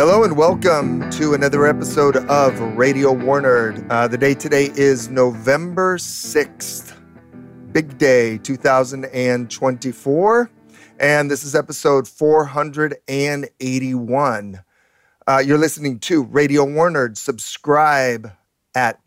Hello and welcome to another episode of Radio Warnerd. The day today is November 6th, big day 2024, and this is episode 481. You're listening to Radio Warnerd. Subscribe at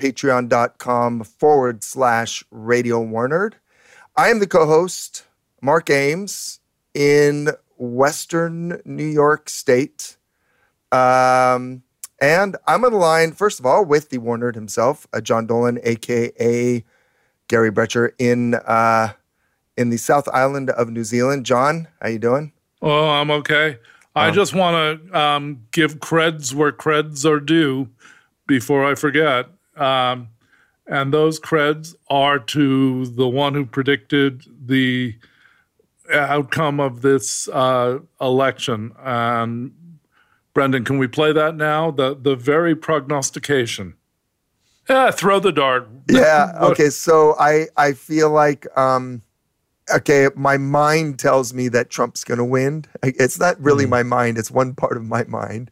patreon.com/Radio Warnerd. I am the co-host, Mark Ames, in Western New York State. And I'm on the line, first of all, with the Warnerd himself, John Dolan, a.k.a. Gary Brecher, in the South Island of New Zealand. John, how you doing? Oh, I'm okay. I just want to give creds where creds are due before I forget. And those creds are to the one who predicted the outcome of this election. And Brendan, can we play that now? The very prognostication. Yeah, throw the dart. Yeah, okay, so I feel like, my mind tells me that Trump's going to win. It's not really my mind. It's one part of my mind.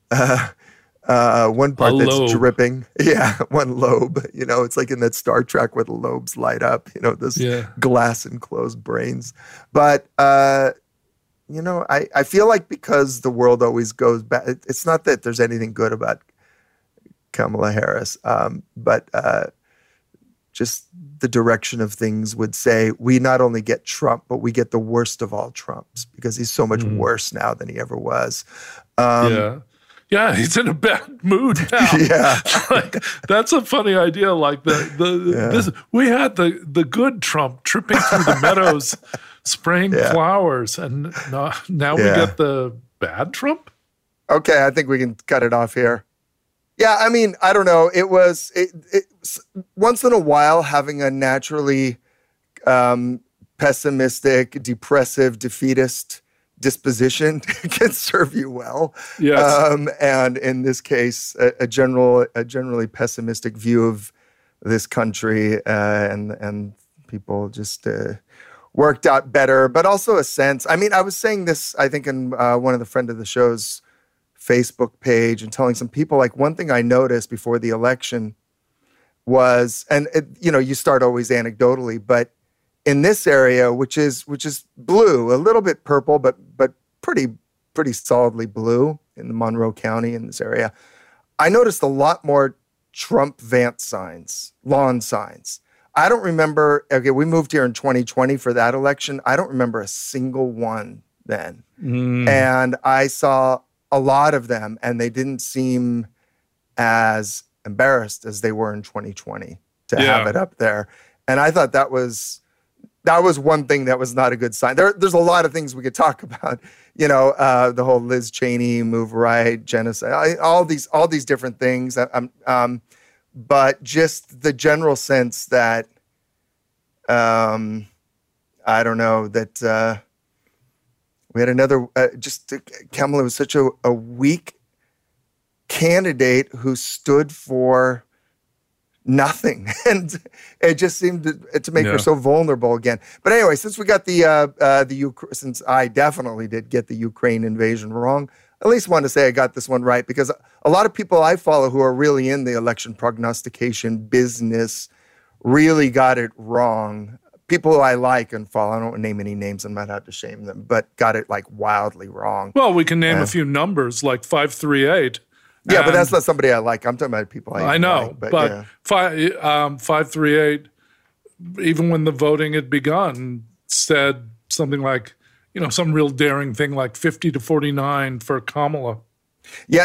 One part that's dripping. Yeah, one lobe. You know, it's like in that Star Trek where the lobes light up, this glass enclosed brains. But, I feel like because the world always goes back, it's not that there's anything good about Kamala Harris, but just the direction of things would say we not only get Trump, but we get the worst of all Trumps because he's so much worse now than he ever was. Yeah, he's in a bad mood now. Yeah, that's a funny idea. Like we had the good Trump tripping through the meadows, spraying flowers, and now we get the bad Trump. Okay, I think we can cut it off here. Yeah, I mean, I don't know. It was once in a while having a naturally pessimistic, depressive, defeatist disposition can serve you well. Yes. And in this case, a generally pessimistic view of this country and people just worked out better, but also a sense. I mean, I was saying this, I think, in one of the friend of the show's Facebook page and telling some people, like, one thing I noticed before the election was, and you start always anecdotally, but in this area, which is blue, a little bit purple, but pretty solidly blue in the Monroe County in this area, I noticed a lot more Trump Vance signs, lawn signs. I don't remember. Okay, we moved here in 2020 for that election. I don't remember a single one then, and I saw a lot of them, and they didn't seem as embarrassed as they were in 2020 to have it up there. And I thought that was one thing that was not a good sign. There's a lot of things we could talk about, the whole Liz Cheney move right, genocide, all these different things. But just the general sense that, I don't know, that we had another, Kamala was such a weak candidate who stood for nothing, and it just seemed to make her so vulnerable again. But anyway, since we got since I definitely did get the Ukraine invasion wrong, I at least want to say I got this one right, because a lot of people I follow who are really in the election prognostication business really got it wrong. People who I like and follow, I don't want to name any names, I'm not out to shame them, but got it like wildly wrong. Well, we can name a few numbers like 538. Yeah, but that's not somebody I like. I'm talking about people I know, like, but 538, even when the voting had begun, said something like, some real daring thing like 50-49 for Kamala. Yeah,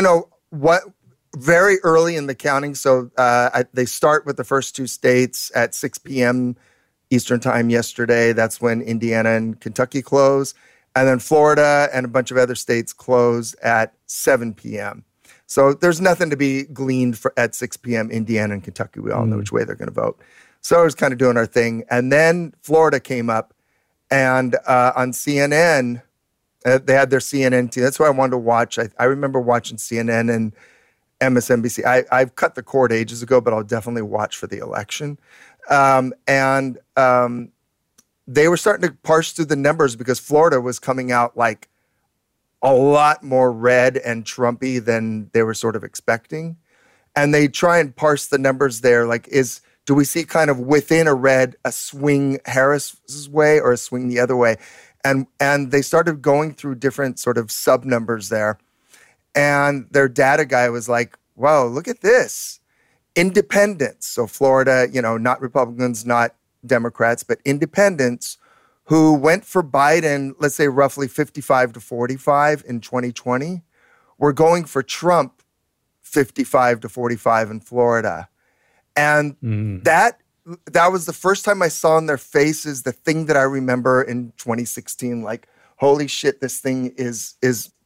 very early in the counting, so they start with the first two states at 6 p.m. Eastern time yesterday. That's when Indiana and Kentucky close. And then Florida and a bunch of other states close at 7 p.m. So there's nothing to be gleaned at 6 p.m. Indiana and Kentucky. We all know which way they're going to vote. So I was kind of doing our thing. And then Florida came up, and on CNN, they had their CNN team. That's what I wanted to watch. I remember watching CNN and MSNBC. I've cut the cord ages ago, but I'll definitely watch for the election. And they were starting to parse through the numbers because Florida was coming out like a lot more red and Trumpy than they were sort of expecting. And they try and parse the numbers there. Like, do we see kind of within a red a swing Harris's way or a swing the other way? And they started going through different sort of sub numbers there. And their data guy was like, "Whoa, look at this. Independents." So Florida, not Republicans, not Democrats, but independents who went for Biden, let's say roughly 55 to 45 in 2020, were going for Trump 55 to 45 in Florida. And that was the first time I saw in their faces the thing that I remember in 2016, like, holy shit, this thing is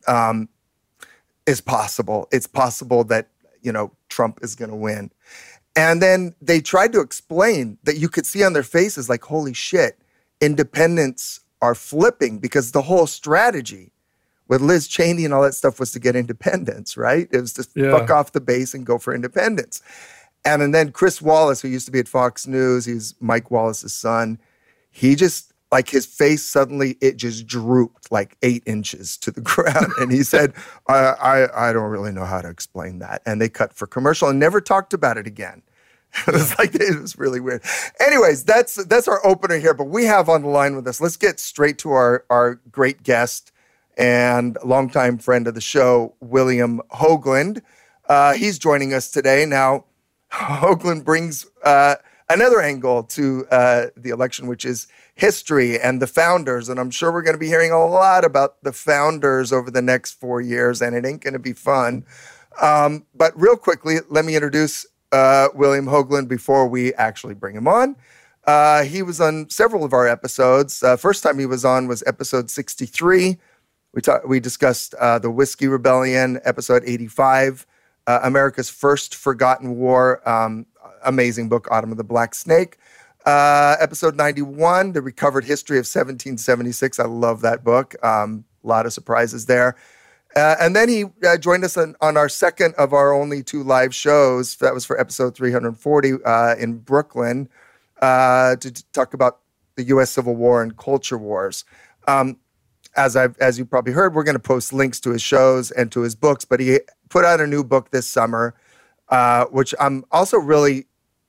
possible. It's possible that, Trump is going to win. And then they tried to explain that you could see on their faces, like, holy shit, independents are flipping, because the whole strategy with Liz Cheney and all that stuff was to get independence, right? It was to fuck off the base and go for independence. And then Chris Wallace, who used to be at Fox News, he's Mike Wallace's son, he just, like, his face suddenly, it just drooped like 8 inches to the ground. And he said, I don't really know how to explain that. And they cut for commercial and never talked about it again. It was really weird. Anyways, that's our opener here. But we have on the line with us, let's get straight to our great guest and longtime friend of the show, William Hoagland. He's joining us today. Now, Hoagland brings another angle to the election, which is history and the founders. And I'm sure we're going to be hearing a lot about the founders over the next 4 years, and it ain't going to be fun. But real quickly, let me introduce William Hoagland before we actually bring him on. He was on several of our episodes. First time he was on was episode 63. We discussed the Whiskey Rebellion, episode 85, America's First Forgotten War, amazing book, Autumn of the Black Snake. Episode 91, The Recovered History of 1776. I love that book. A lot of surprises there. And then he joined us on our second of our only 2 live shows. That was for episode 340 in Brooklyn to talk about the U.S. Civil War and culture wars. As you probably heard, we're going to post links to his shows and to his books, but he put out a new book this summer, which I'm also really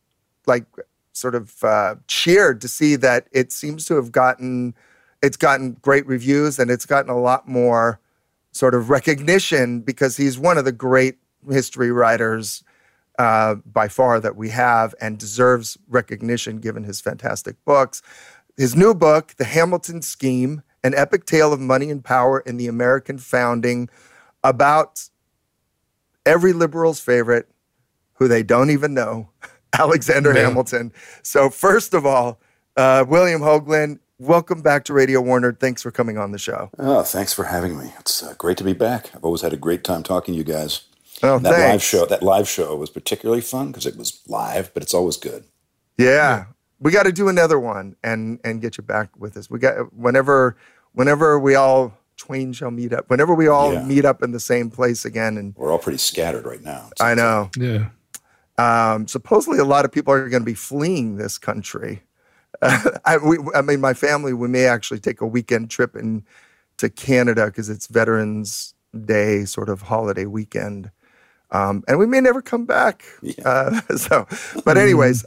cheered to see that it seems to have gotten great reviews, and it's gotten a lot more sort of recognition because he's one of the great history writers by far that we have, and deserves recognition given his fantastic books. His new book, The Hamilton Scheme, An Epic Tale of Money and Power in the American Founding, about every liberal's favorite, who they don't even know, Alexander Hamilton. So first of all, William Hoagland, welcome back to Radio Warner. Thanks for coming on the show. Oh, thanks for having me. It's great to be back. I've always had a great time talking to you guys. Oh, and that live show was particularly fun because it was live, but it's always good. Yeah. We got to do another one and get you back with us. We got whenever we all twain shall meet up. Whenever we all meet up in the same place again, and we're all pretty scattered right now. I know. Yeah. Supposedly, a lot of people are going to be fleeing this country. My family, we may actually take a weekend trip to Canada because it's Veterans Day sort of holiday weekend, and we may never come back. Yeah. But anyways.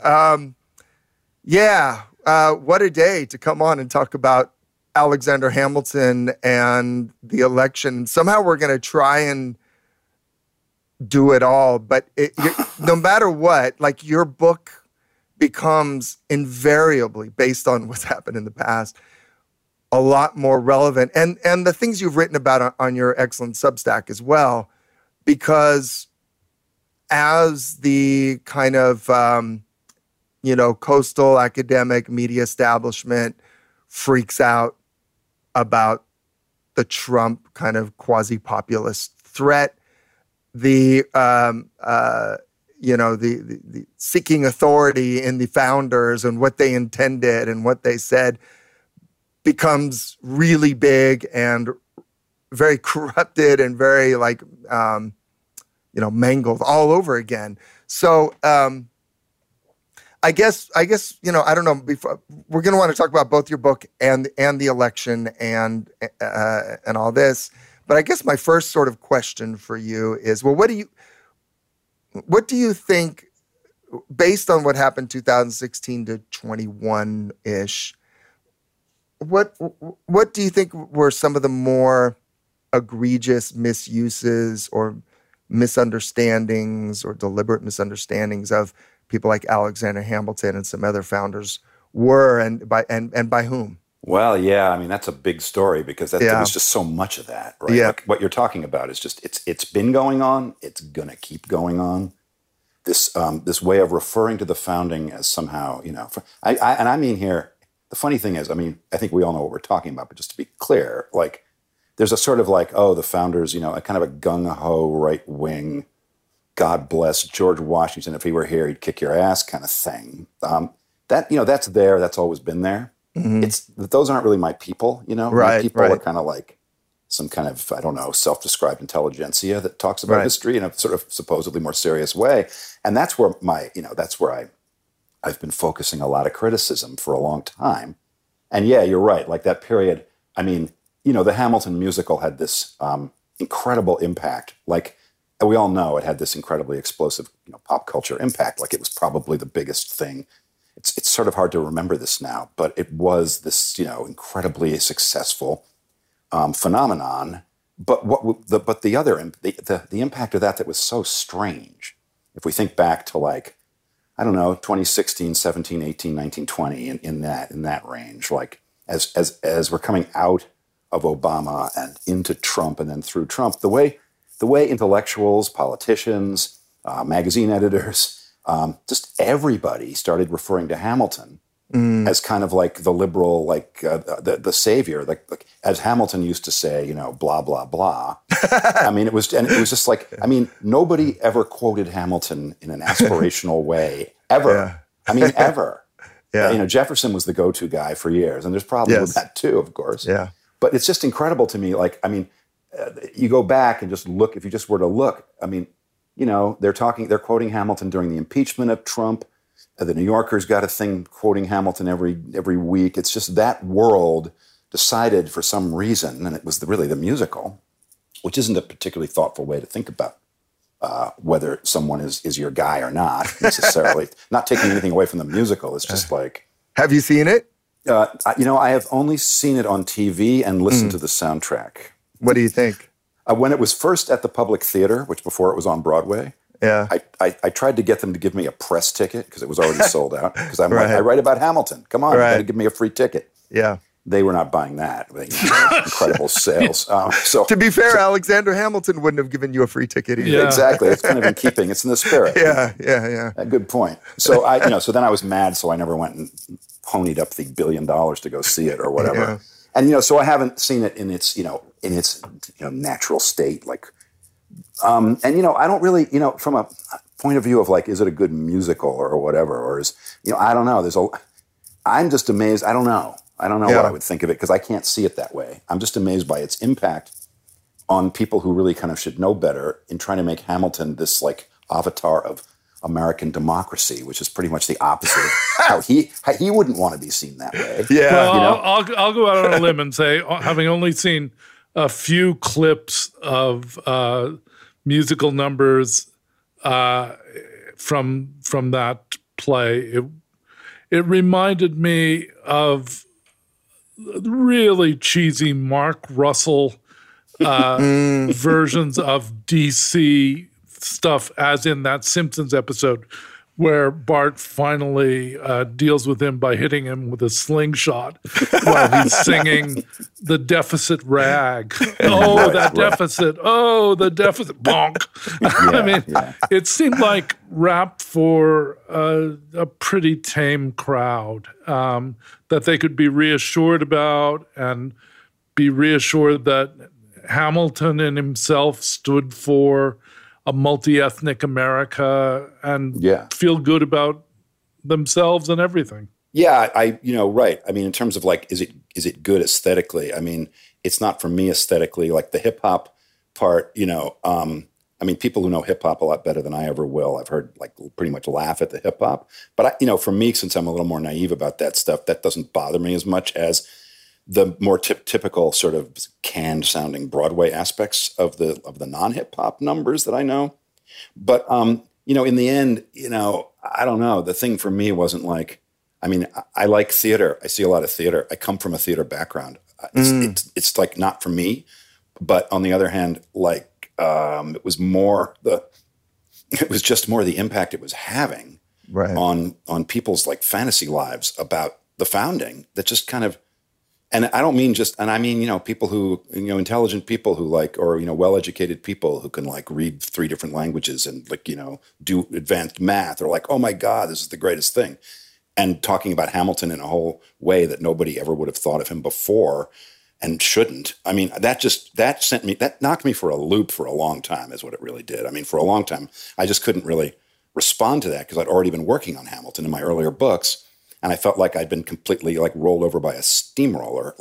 What a day to come on and talk about Alexander Hamilton and the election. Somehow we're going to try and do it all, but no matter what, like, your book becomes invariably, based on what's happened in the past, a lot more relevant. And the things you've written about on your excellent Substack as well, because as the kind of coastal academic media establishment freaks out about the Trump kind of quasi-populist threat, the seeking authority in the founders and what they intended and what they said becomes really big and very corrupted and very mangled all over again. So, I guess I don't know. We're going to want to talk about both your book and the election and all this. But I guess my first sort of question for you is, well, what do you think, based on what happened 2016 to 21-ish, what do you think were some of the more egregious misuses or misunderstandings or deliberate misunderstandings of people like Alexander Hamilton and some other founders were, and by whom? Well, yeah, I mean, that's a big story because there was just so much of that, right? Yeah. Like what you're talking about is just, it's been going on. It's going to keep going on. This way of referring to the founding as somehow, and I mean here, the funny thing is, I mean, I think we all know what we're talking about, but just to be clear, like there's a sort of like, oh, the founders, a kind of a gung-ho right wing, God bless George Washington, if he were here, he'd kick your ass kind of thing. That's there. That's always been there. Mm-hmm. Those aren't really my people, Right, my people right. are kind of like some kind of, I don't know, self-described intelligentsia that talks about history in a sort of supposedly more serious way. And that's where I've been focusing a lot of criticism for a long time. And yeah, you're right. Like that period, I mean, the Hamilton musical had this incredible impact. Like we all know it had this incredibly explosive, pop culture impact. Like it was probably the biggest thing. It's sort of hard to remember this now, but it was this, incredibly successful phenomenon. But the impact of that was so strange. If we think back to like, I don't know, 2016, 17, 18, 19, 20, in that range, like as we're coming out of Obama and into Trump and then through Trump, the way intellectuals, politicians, magazine editors, just everybody started referring to Hamilton as kind of like the liberal, like the savior, like as Hamilton used to say, blah blah blah. I mean, it was just like, I mean, nobody ever quoted Hamilton in an aspirational way ever. Yeah. I mean, ever. Yeah. Jefferson was the go-to guy for years, and there's problems with that too, of course. Yeah. But it's just incredible to me. Like, I mean, you go back and just look. If you just were to look, I mean, they're quoting Hamilton during the impeachment of Trump. The New Yorker's got a thing quoting Hamilton every week. It's just that world decided for some reason, and it was really the musical, which isn't a particularly thoughtful way to think about whether someone is your guy or not necessarily. Not taking anything away from the musical. It's just like. Have you seen it? I have only seen it on TV and listened to the soundtrack. What do you think? When it was first at the Public Theater, which before it was on Broadway, yeah, I tried to get them to give me a press ticket because it was already sold out. Because I'm like, I write about Hamilton. Come on, you got to give me a free ticket. Yeah. They were not buying that. Incredible sales. To be fair, Alexander Hamilton wouldn't have given you a free ticket either. Yeah. Exactly. It's kind of in keeping. It's in the spirit. Yeah. A good point. So so then I was mad, so I never went and ponied up the $1 billion to go see it or whatever. Yeah. And so I haven't seen it in its natural state. Like, and I don't really from a point of view of like, is it a good musical or whatever, or is I don't know. I'm just amazed. I don't know what I would think of it because I can't see it that way. I'm just amazed by its impact on people who really kind of should know better in trying to make Hamilton this like avatar of American democracy, which is pretty much the opposite of how he wouldn't want to be seen that way. Yeah. Well, I'll go out on a limb and say, having only seen a few clips of musical numbers from that play, it reminded me of really cheesy Mark Russell versions of DC stuff, as in that Simpsons episode where Bart finally deals with him by hitting him with a slingshot while he's singing The Deficit Rag. Oh, that deficit. Oh, the deficit. Bonk. I mean, it seemed like rap for a pretty tame crowd that they could be reassured about and be reassured that Hamilton and himself stood for a multi-ethnic America and feel good about themselves and everything. Yeah, right. I mean, in terms of like, is it good aesthetically? I mean, it's not for me aesthetically. Like the hip hop part, I mean, people who know hip hop a lot better than I ever will, I've heard like pretty much laugh at the hip hop. But for me, since I'm a little more naive about that stuff, that doesn't bother me as much as the more typical sort of canned sounding Broadway aspects of the non-hip hop numbers that I know. But, in the end, I don't know. The thing for me wasn't like, I like theater. I see a lot of theater. I come from a theater background. It's like not for me, but on the other hand, like, it was just more the impact it was having on people's like fantasy lives about the founding that just kind of, and I don't mean just, and I mean, people who, intelligent people who like, or, well-educated people who can like read 3 different languages and like, do advanced math, or like, oh my God, this is the greatest thing. And talking about Hamilton in a whole way that nobody ever would have thought of him before and shouldn't. I mean, that knocked me for a loop for a long time is what it really did. I mean, for a long time, I just couldn't really respond to that because I'd already been working on Hamilton in my earlier books. And I felt like I'd been completely like rolled over by a steamroller.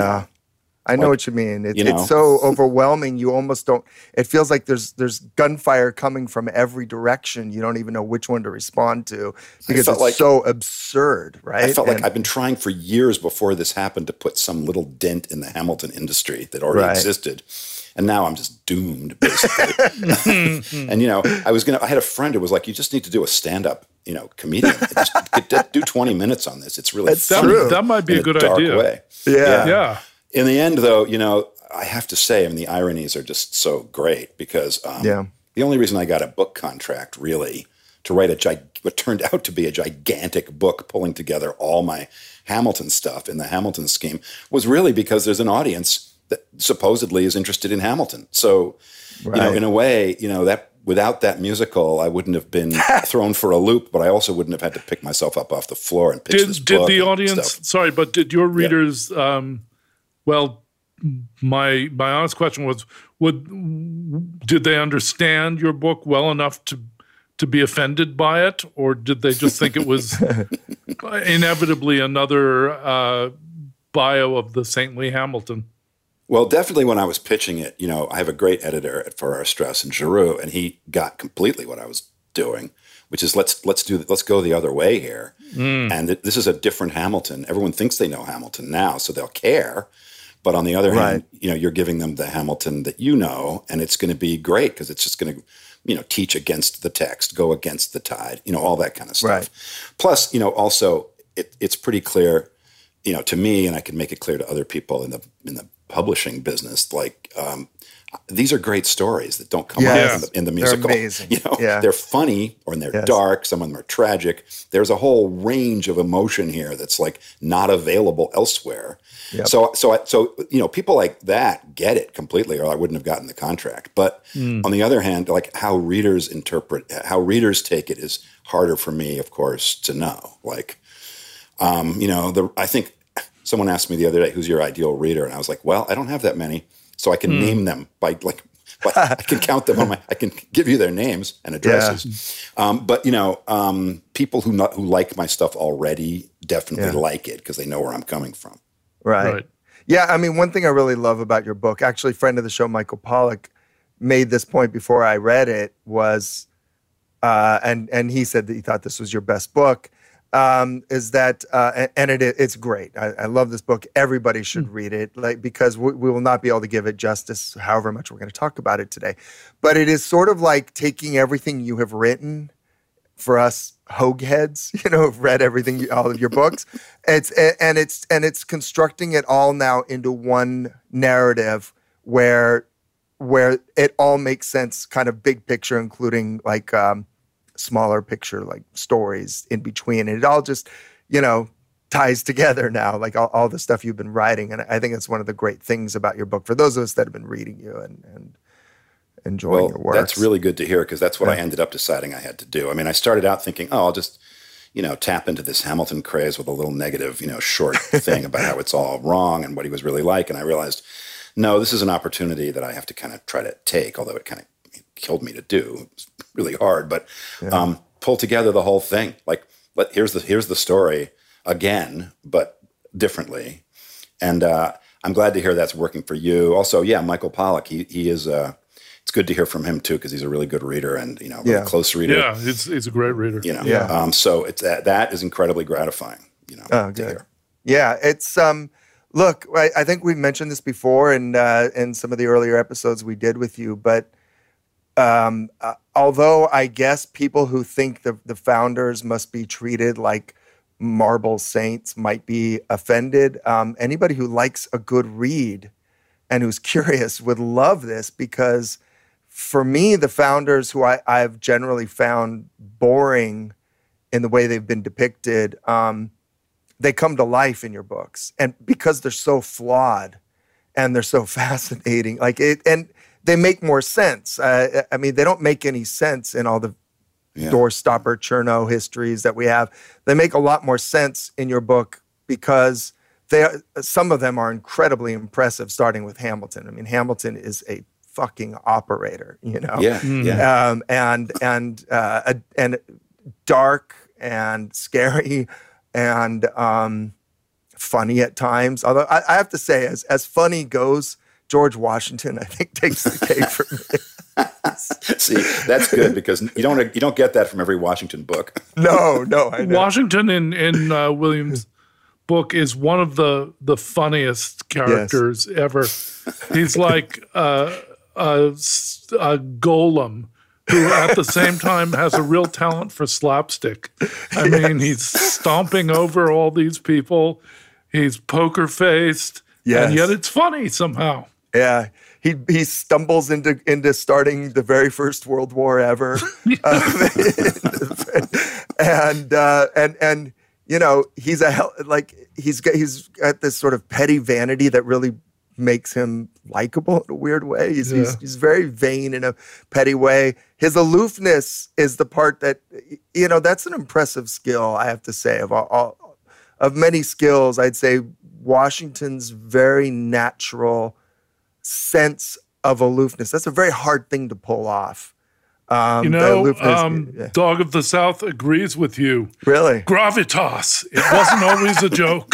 I know what you mean. It's so overwhelming. You almost don't. It feels like there's gunfire coming from every direction. You don't even know which one to respond to because it's so absurd, right? I felt like I've been trying for years before this happened to put some little dent in the Hamilton industry that already existed. And now I'm just doomed, basically. And, I had a friend who was like, you just need to do a stand-up, comedian. Just do 20 minutes on this. It's really funny. That might be a good idea. Way. Yeah. In the end, though, I have to say, the ironies are just so great because the only reason I got a book contract, really, to write what turned out to be a gigantic book pulling together all my Hamilton stuff in the Hamilton scheme was really because there's an audience that supposedly is interested in Hamilton. So, in a way, that without that musical, I wouldn't have been thrown for a loop, but I also wouldn't have had to pick myself up off the floor and pitch this book. Did the audience? Sorry, but did your readers? Well, my honest question was: did they understand your book well enough to be offended by it, or did they just think it was inevitably another bio of the saintly Hamilton? Well, definitely when I was pitching it, I have a great editor at Farrar, Straus and Giroux, and he got completely what I was doing, which is let's go the other way here. And this is a different Hamilton. Everyone thinks they know Hamilton now, so they'll care. But on the other hand, you're giving them the Hamilton that and it's going to be great because it's just going to, teach against the text, go against the tide, all that kind of stuff. Right. Plus, also it's pretty clear, to me, and I can make it clear to other people in the publishing business, like these are great stories that don't come out in the musical. They're amazing. They're funny or they're dark. Some of them are tragic. There's a whole range of emotion here that's like not available elsewhere. Yep. So people like that get it completely, or I wouldn't have gotten the contract. But on the other hand, like how readers take it is harder for me, of course, to know. Like, I think. Someone asked me the other day, who's your ideal reader? And I was like, well, I don't have that many. So I can name them I can count them I can give you their names and addresses. But people who like my stuff already definitely like it because they know where I'm coming from. Right. Yeah. One thing I really love about your book, actually, friend of the show, Michael Pollack, made this point before I read it was, and he said that he thought this was your best book. Is that and it's great. I love this book. Everybody should read it, because we will not be able to give it justice, however much we're going to talk about it today. But it is sort of like taking everything you have written for us Hogue heads, who've read all of your books. It's constructing it all now into one narrative where it all makes sense, kind of big picture, including like. Smaller picture, like stories in between. And it all just, ties together now, like all the stuff you've been writing. And I think it's one of the great things about your book for those of us that have been reading you and enjoying your work. That's really good to hear because that's what I ended up deciding I had to do. I started out thinking, I'll just, tap into this Hamilton craze with a little negative, short thing about how it's all wrong and what he was really like. And I realized, no, this is an opportunity that I have to kind of try to take, although it kind of killed me to do. It was really hard, but pull together the whole thing. Like, here's the story again, but differently. And I'm glad to hear that's working for you. Also, Michael Pollack. He is. It's good to hear from him too because he's a really good reader and really close reader. Yeah, he's a great reader. So it's that is incredibly gratifying. To hear. Yeah, it's Look, I think we mentioned this before in some of the earlier episodes we did with you, but although I guess people who think the founders must be treated like marble saints might be offended, anybody who likes a good read and who's curious would love this, because for me, the founders who I've generally found boring in the way they've been depicted, they come to life in your books, and because they're so flawed and they're so fascinating, and they make more sense. I mean, they don't make any sense in all the doorstopper Chernow histories that we have. They make a lot more sense in your book because some of them are incredibly impressive, starting with Hamilton. I mean, Hamilton is a fucking operator, you know? And dark and scary and funny at times. Although I have to say, as funny goes, George Washington, I think, takes the cake for me. See, that's good, because you don't get that from every Washington book. No, I know. Washington in Williams' book is one of the funniest characters ever. He's like a golem who at the same time has a real talent for slapstick. I mean, he's stomping over all these people. He's poker-faced, and yet it's funny somehow. Yeah, he stumbles into starting the very first World War ever, and you know, he's got this sort of petty vanity that really makes him likable in a weird way. He's very vain in a petty way. His aloofness is the part that, you know, that's an impressive skill, I have to say. Of many skills, I'd say Washington's very natural sense of aloofness. That's a very hard thing to pull off. Dog of the South agrees with you. Really? Gravitas. It wasn't always a joke.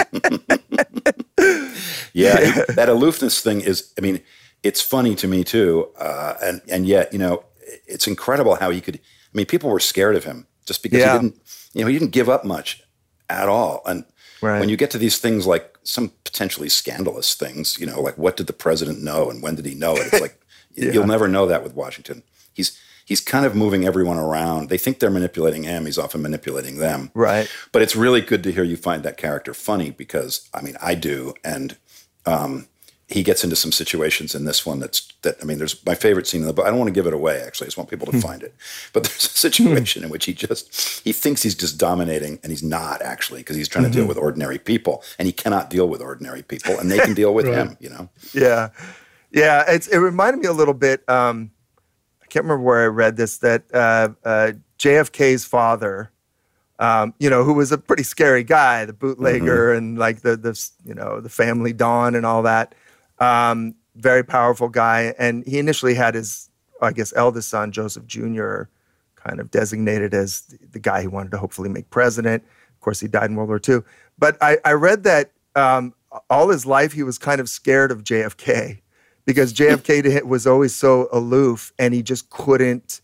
That aloofness thing is, I mean, it's funny to me too. And yet, you know, it's incredible how he could, I mean, people were scared of him just because he didn't give up much at all. And when you get to these things like some potentially scandalous things, you know, like what did the president know and when did he know it? It's like, you'll never know that with Washington. He's kind of moving everyone around. They think they're manipulating him. He's often manipulating them. Right. But it's really good to hear you find that character funny, because, I mean, I do. And he gets into some situations in this one there's my favorite scene in the book. I don't want to give it away, actually. I just want people to find it. But there's a situation in which he thinks he's just dominating, and he's not, actually, because he's trying to deal with ordinary people, and he cannot deal with ordinary people, and they can deal with him, you know? Yeah. Yeah, it reminded me a little bit, I can't remember where I read this, that JFK's father, who was a pretty scary guy, the bootlegger and like the Family Dawn and all that, very powerful guy. And he initially had his, I guess, eldest son, Joseph Jr., kind of designated as the guy he wanted to hopefully make president. Of course, he died in World War II. But I read that all his life he was kind of scared of JFK, because JFK was always so aloof, and he just couldn't.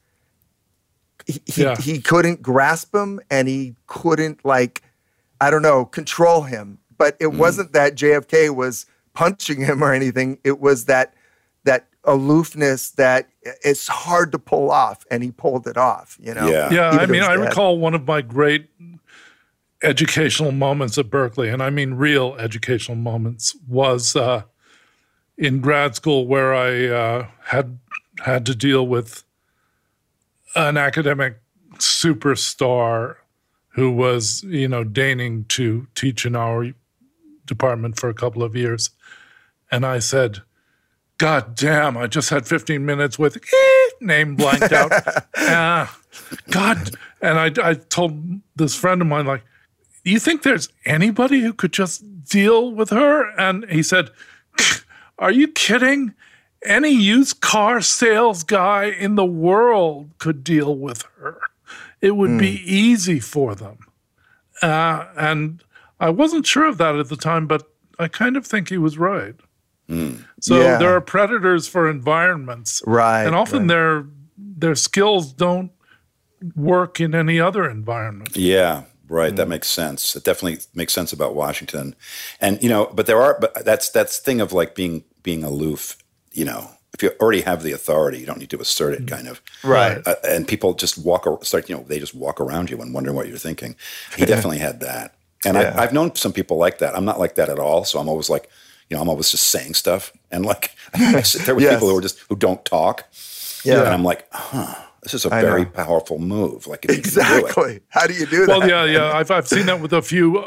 He couldn't grasp him, and he couldn't, control him. But it wasn't that JFK was punching him or anything. It was that aloofness that it's hard to pull off, and he pulled it off. You know. Yeah. I mean, I recall one of my great educational moments at Berkeley, and I mean real educational moments, was in grad school, where I had to deal with an academic superstar who was, deigning to teach in our department for a couple of years. And I said, God damn, I just had 15 minutes with name blanked out. God. And I told this friend of mine, do you think there's anybody who could just deal with her? And he said, are you kidding? Any used car sales guy in the world could deal with her. It would be easy for them. And I wasn't sure of that at the time, but I kind of think he was right. So there are predators for environments. Right. And often their skills don't work in any other environment. Yeah. Right. That makes sense. It definitely makes sense about Washington. And, but that's thing of like being aloof, if you already have the authority, you don't need to assert it kind of. Right. And people just they just walk around you and wonder what you're thinking. He definitely had that. And I've known some people like that. I'm not like that at all. So I'm always like, I'm always just saying stuff. And like, I sit there with people who don't talk. Yeah. And I'm like, this is a very powerful move. Like, if exactly. You can do it. How do you do that? Well, yeah. I've seen that with a few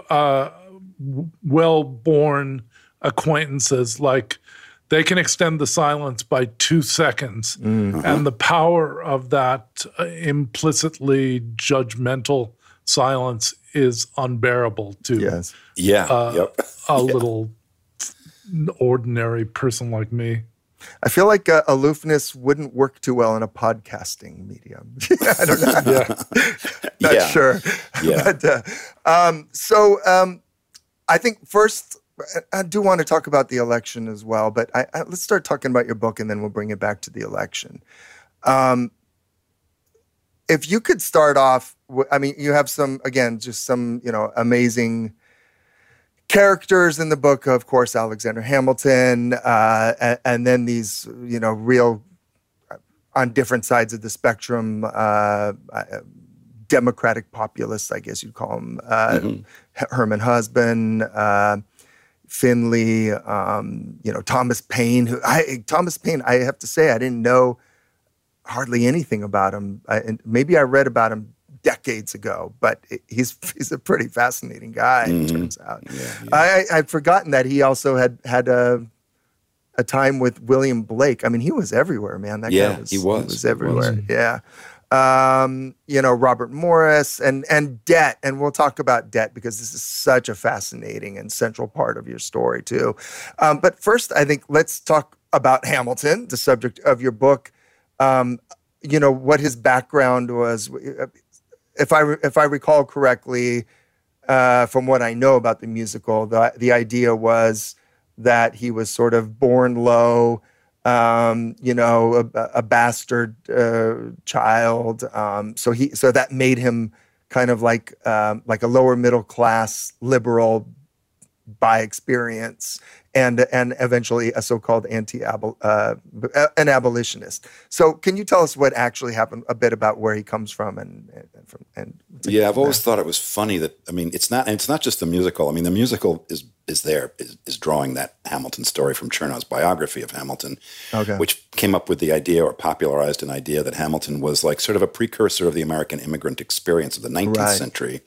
well-born acquaintances. Like, they can extend the silence by 2 seconds. Mm-hmm. And the power of that implicitly judgmental silence is unbearable to a little ordinary person like me. I feel like aloofness wouldn't work too well in a podcasting medium. I don't know. Not sure. Yeah. But, I think first, I do want to talk about the election as well, but let's start talking about your book and then we'll bring it back to the election. If you could start off, you have some amazing characters in the book, of course, Alexander Hamilton, and then these, real, on different sides of the spectrum, Democratic populists, I guess you'd call them, Herman Husband, Finley, Thomas Paine. Thomas Paine, I have to say, I didn't know hardly anything about him. Maybe I read about him decades ago, but he's a pretty fascinating guy, it turns out. Yeah. I'd forgotten that he also had a time with William Blake. He was everywhere, man. That guy was, he was everywhere. He was. Yeah. Robert Morris and debt. And we'll talk about debt because this is such a fascinating and central part of your story too. But first, I think let's talk about Hamilton, the subject of your book. What his background was. If I recall correctly, from what I know about the musical, the idea was that he was sort of born low, a bastard child. So that made him kind of like a lower middle class liberal by experience, and eventually a so-called an abolitionist. So can you tell us what actually happened, a bit about where he comes from and I've always thought it was funny that, it's not just the musical. The musical is drawing that Hamilton story from Chernow's biography of Hamilton, which came up with the idea or popularized an idea that Hamilton was like sort of a precursor of the American immigrant experience of the 19th century.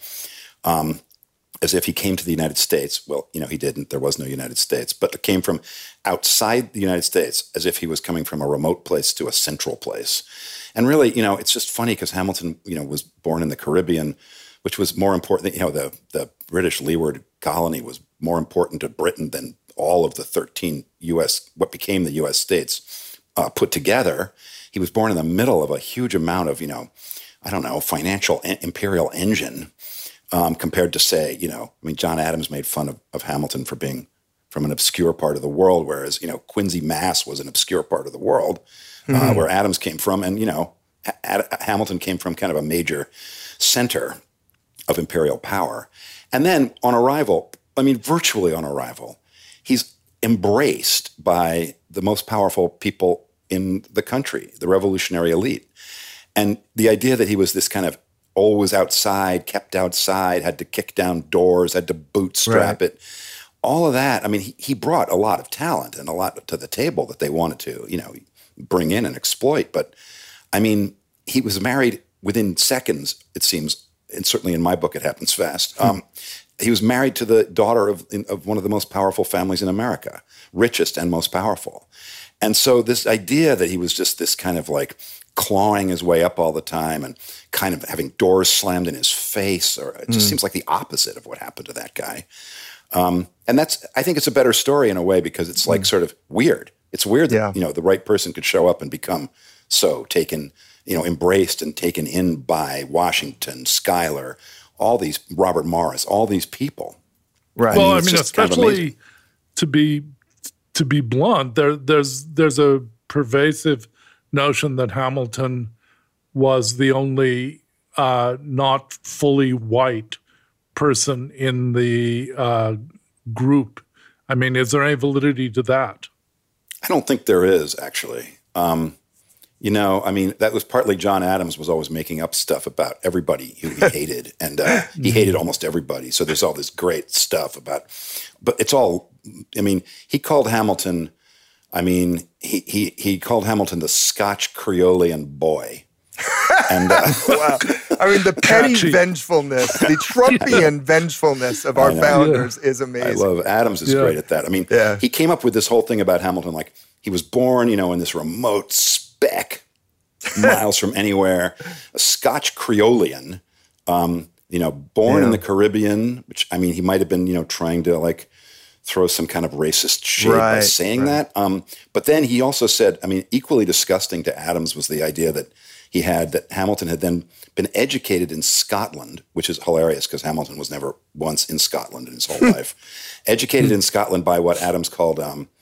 As if he came to the United States. Well, he didn't. There was no United States. But it came from outside the United States, as if he was coming from a remote place to a central place. And really, it's just funny because Hamilton, was born in the Caribbean, which was more important. The British Leeward colony was more important to Britain than all of the 13 what became the U.S. states put together. He was born in the middle of a huge amount of, financial imperial engine. Compared to, say, John Adams made fun of Hamilton for being from an obscure part of the world, whereas, Quincy, Mass was an obscure part of the world, where Adams came from. And, Hamilton came from kind of a major center of imperial power. And then on arrival, virtually on arrival, he's embraced by the most powerful people in the country, the revolutionary elite. And the idea that he was this kind of always outside, kept outside, had to kick down doors, had to bootstrap it. All of that, he brought a lot of talent and a lot to the table that they wanted to, bring in and exploit. But, he was married within seconds, it seems, and certainly in my book it happens fast. He was married to the daughter of one of the most powerful families in America, richest and most powerful. And so this idea that he was just this kind of like clawing his way up all the time and kind of having doors slammed in his face, or it just seems like the opposite of what happened to that guy. And I think it's a better story in a way because it's like sort of weird. It's weird that, the right person could show up and become so taken, embraced and taken in by Washington, Schuyler, all these, Robert Morris, all these people. Right. Well, especially to be blunt, there's a pervasive notion that Hamilton was the only not fully white person in the group. I mean, is there any validity to that? I don't think there is, actually. You know, I mean, that was partly John Adams was always making up stuff about everybody who he hated, and he hated almost everybody. So there's all this great stuff about, but it's all, I mean, he called Hamilton, he called Hamilton the Scotch Creolean boy. And wow. I mean, the petty vengefulness, the Trumpian vengefulness of our founders is amazing. I love Adams is great at that. I mean, he came up with this whole thing about Hamilton, like he was born, you know, in this remote speck, miles from anywhere, a Scotch Creolean, you know, born in the Caribbean, which, I mean, he might have been, you know, trying to like throw some kind of racist shade by saying that. But then he also said, I mean, equally disgusting to Adams was the idea that that Hamilton had then been educated in Scotland, which is hilarious because Hamilton was never once in Scotland in his whole life. Educated in Scotland by what Adams called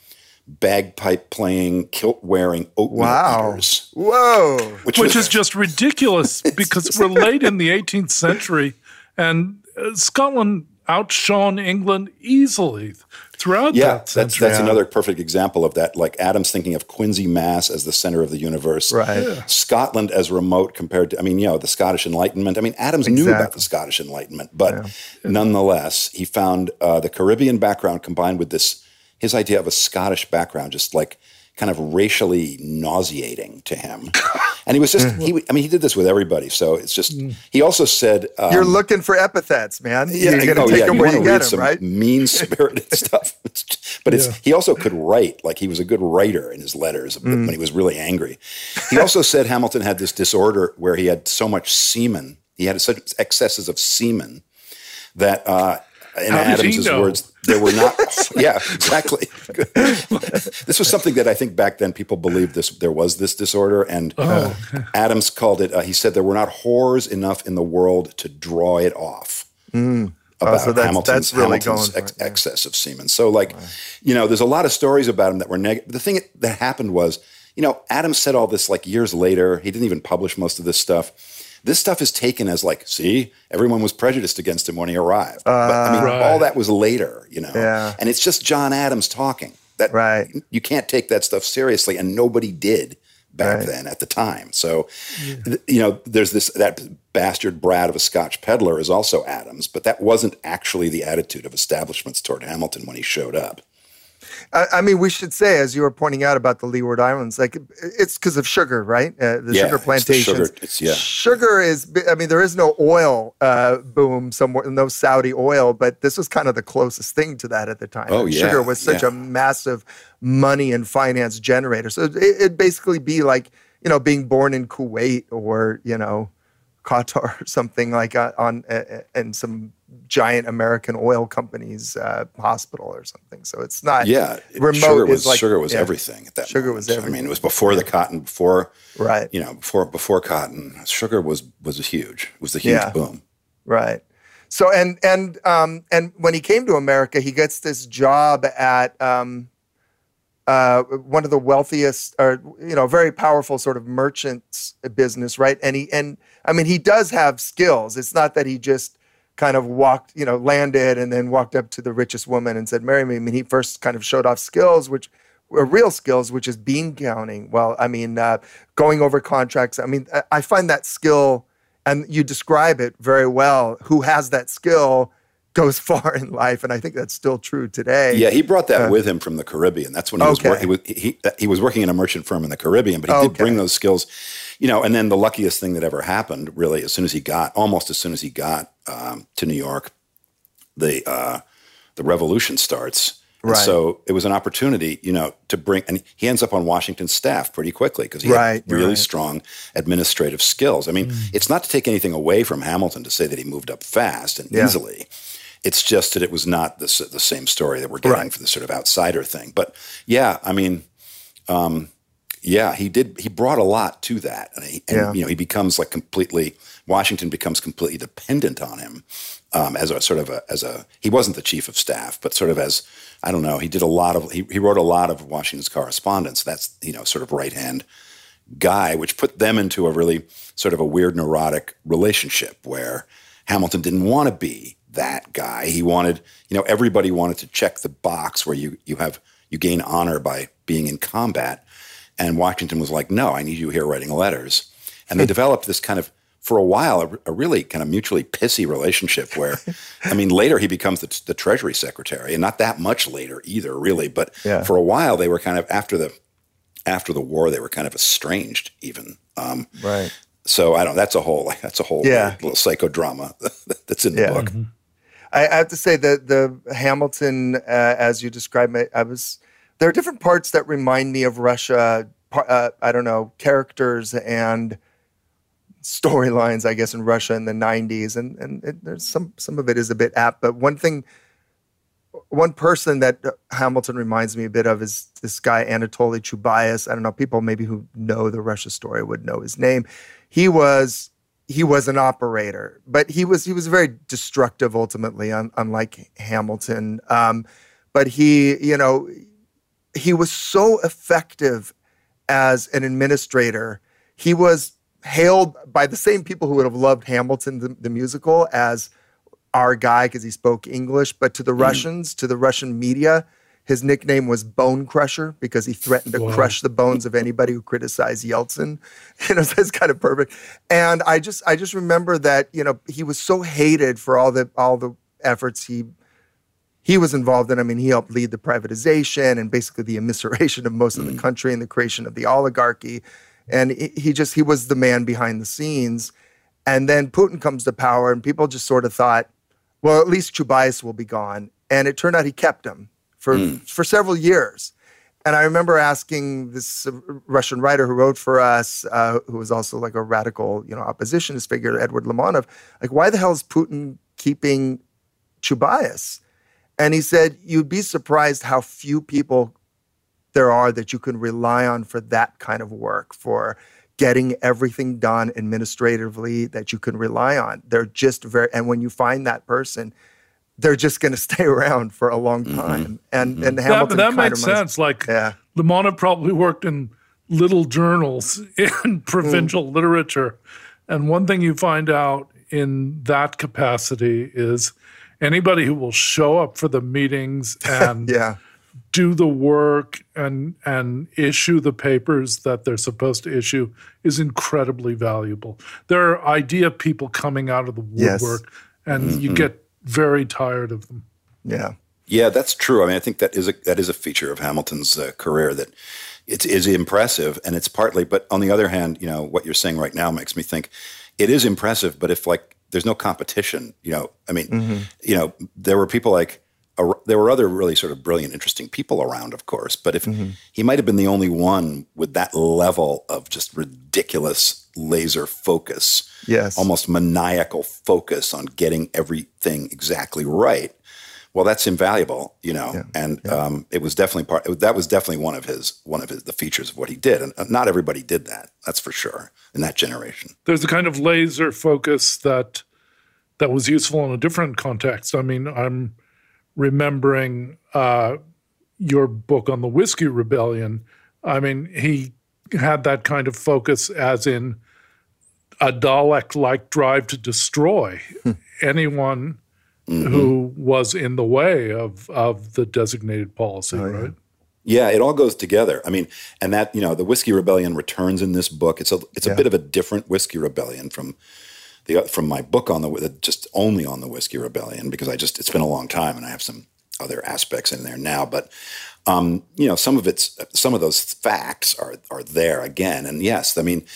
bagpipe playing, kilt wearing oatmeal eaters. Whoa. Which is just ridiculous because we're late in the 18th century and Scotland outshone England easily throughout that century. That's another perfect example of that. Like Adams thinking of Quincy, Mass as the center of the universe. Right. Yeah. Scotland as remote compared to, I mean, you know, the Scottish Enlightenment. I mean, Adams knew about the Scottish Enlightenment, but nonetheless, he found the Caribbean background combined with his idea of a Scottish background, just like kind of racially nauseating to him. And he was just, he did this with everybody. So it's just, he also said... You're looking for epithets, man. You're going to take them where you get them, right? Mean-spirited stuff. But he also could write. Like he was a good writer in his letters when he was really angry. He also said Hamilton had this disorder where he had so much semen. He had such excesses of semen that... in Adams's words, there were not. Yeah, exactly. This was something that I think back then people believed there was this disorder, and Adams called it. He said there were not whores enough in the world to draw it off. About Hamilton's excess of semen. So, like, you know, there's a lot of stories about him that were negative. The thing that happened was, you know, Adams said all this like years later. He didn't even publish most of this stuff. This stuff is taken as like, see, everyone was prejudiced against him when he arrived. But I mean, all that was later, you know. Yeah. And it's just John Adams talking. You can't take that stuff seriously, and nobody did back then at the time. So, you know, there's that bastard brat of a Scotch peddler is also Adams, but that wasn't actually the attitude of establishments toward Hamilton when he showed up. I mean, we should say, as you were pointing out about the Leeward Islands, like it's because of sugar, right? The sugar plantations. Sugar is, I mean, there is no oil boom somewhere, no Saudi oil, but this was kind of the closest thing to that at the time. Sugar was such a massive money and finance generator. So it'd basically be like, you know, being born in Kuwait or, you know, Qatar or something like in some giant American oil company's hospital or something. So it's not remote. Sugar was everything at that sugar moment. Was everything. I mean, it was before the cotton, before before cotton. Sugar was huge. It was the huge boom. Right. So and when he came to America, he gets this job at one of the wealthiest, or you know, very powerful sort of merchants business, right? And I mean, he does have skills. It's not that he just kind of landed and then walked up to the richest woman and said, "Marry me." I mean, he first kind of showed off skills, which were real skills, which is bean counting. Well, I mean, going over contracts. I mean, I find that skill, and you describe it very well. Who has that skill goes far in life, and I think that's still true today. Yeah, he brought that with him from the Caribbean. That's when he was working. He was working in a merchant firm in the Caribbean, but he did bring those skills. You know, and then the luckiest thing that ever happened, really, almost as soon as he got to New York, the revolution starts. Right. So it was an opportunity, you know, to bring, and he ends up on Washington's staff pretty quickly because he had really strong administrative skills. I mean, it's not to take anything away from Hamilton to say that he moved up fast and easily. It's just that it was not the same story that we're getting for the sort of outsider thing. But yeah, I mean, he did. He brought a lot to that, and you know, he becomes like Washington becomes completely dependent on him as a he wasn't the chief of staff, but sort of as, I don't know, he wrote a lot of Washington's correspondence. That's, you know, sort of right-hand guy, which put them into a really sort of a weird neurotic relationship where Hamilton didn't want to be that guy. He wanted, everybody wanted to check the box where you gain honor by being in combat. And Washington was like, no, I need you here writing letters. And they developed this kind of, for a while, a really kind of mutually pissy relationship where, later he becomes the Treasury Secretary, and not that much later either, really. But for a while, they were kind of, after the war, they were kind of estranged even. Right. So that's a whole little psychodrama that's in the book. Mm-hmm. I have to say that the Hamilton, as you described it, there are different parts that remind me of Russia. Characters and storylines, I guess, in Russia in the 90s, and there's some of it is a bit apt. But one person that Hamilton reminds me a bit of is this guy Anatoly Chubais. I don't know, people maybe who know the Russia story would know his name. He was an operator, but he was very destructive ultimately, unlike Hamilton. But he was so effective as an administrator. He was hailed by the same people who would have loved Hamilton, the musical, as our guy because he spoke English. But to the Russians, to the Russian media, his nickname was Bone Crusher because he threatened to crush the bones of anybody who criticized Yeltsin. So it's kind of perfect. And I just remember that, he was so hated for all the efforts he was involved in. He helped lead the privatization and basically the immiseration of most of the country and the creation of the oligarchy. And he was the man behind the scenes. And then Putin comes to power and people just sort of thought, well, at least Chubais will be gone. And it turned out he kept him for several years. And I remember asking this Russian writer who wrote for us, who was also like a radical, oppositionist figure, Edward Limonov, like, why the hell is Putin keeping Chubais? And he said, you'd be surprised how few people there are that you can rely on for that kind of work, for getting everything done administratively that you can rely on. They're just and when you find that person, they're just going to stay around for a long time. And Hamilton that makes sense. Limonov probably worked in little journals in provincial literature. And one thing you find out in that capacity is anybody who will show up for the meetings and do the work and issue the papers that they're supposed to issue is incredibly valuable. There are idea people coming out of the woodwork, and you get very tired of them. Yeah, that's true. I think that is a feature of Hamilton's career, that it is impressive, and it's partly. But on the other hand, what you're saying right now makes me think it is impressive. But if there's no competition, there were people there were other really sort of brilliant, interesting people around, of course. But if he might have been the only one with that level of just ridiculous laser focus, almost maniacal focus on getting everything exactly right. Well, that's invaluable, And it was definitely that was definitely one of the features of what he did, and not everybody did that. That's for sure in that generation. There's a kind of laser focus that was useful in a different context. I'm remembering your book on the Whiskey Rebellion. He had that kind of focus, as in a Dalek-like drive to destroy anyone who was in the way of the designated policy, right? Yeah, it all goes together. And that, the Whiskey Rebellion returns in this book. It's a bit of a different Whiskey Rebellion from my book just only on the Whiskey Rebellion, because it's been a long time and I have some other aspects in there now. But some of those facts are there again. And yes,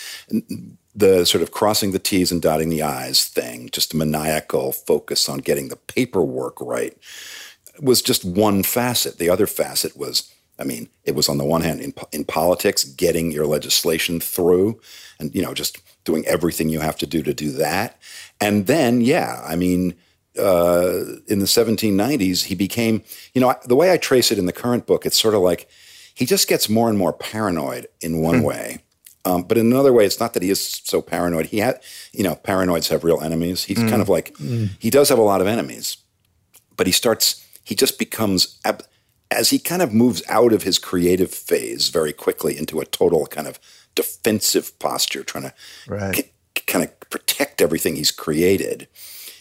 the sort of crossing the T's and dotting the I's thing, just a maniacal focus on getting the paperwork right, was just one facet. The other facet was, it was on the one hand in politics, getting your legislation through and, just doing everything you have to do that. And then, in the 1790s, he became, the way I trace it in the current book, it's sort of like he just gets more and more paranoid in one way. But in another way, it's not that he is so paranoid. Paranoids have real enemies. He's kind of like, he does have a lot of enemies, but he just becomes, as he kind of moves out of his creative phase very quickly into a total kind of defensive posture, trying to kind of protect everything he's created.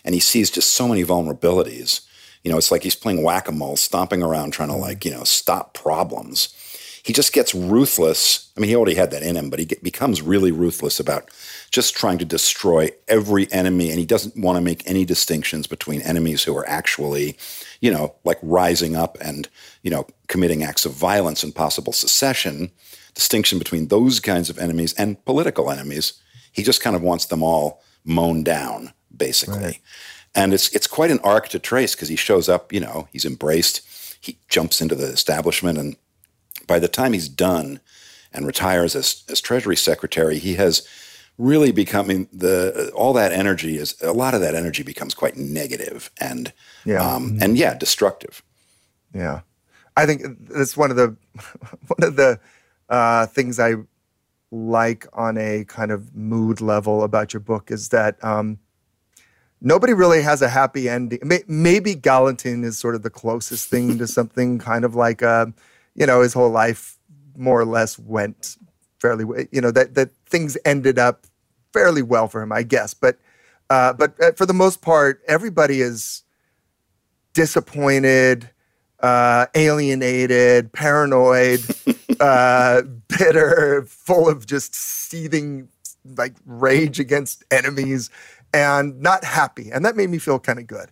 and he sees just so many vulnerabilities. It's like he's playing whack-a-mole, stomping around trying to stop problems. He just gets ruthless. I mean, he already had that in him, but he becomes really ruthless about just trying to destroy every enemy. And he doesn't want to make any distinctions between enemies who are actually, like rising up and, committing acts of violence and possible secession, distinction between those kinds of enemies and political enemies. He just kind of wants them all mown down, basically. Right. And it's quite an arc to trace because he shows up, he's embraced, he jumps into the establishment, and by the time he's done and retires as Treasury Secretary, he has really becoming a lot of that energy becomes quite negative and destructive. Yeah. I think that's one of the things I like on a kind of mood level about your book is that nobody really has a happy ending. Maybe Gallatin is sort of the closest thing to something kind of like, his whole life more or less went fairly, that things ended up fairly well for him, I guess. But for the most part, everybody is disappointed, alienated, paranoid, bitter, full of just seething like rage against enemies, and not happy. And that made me feel kind of good.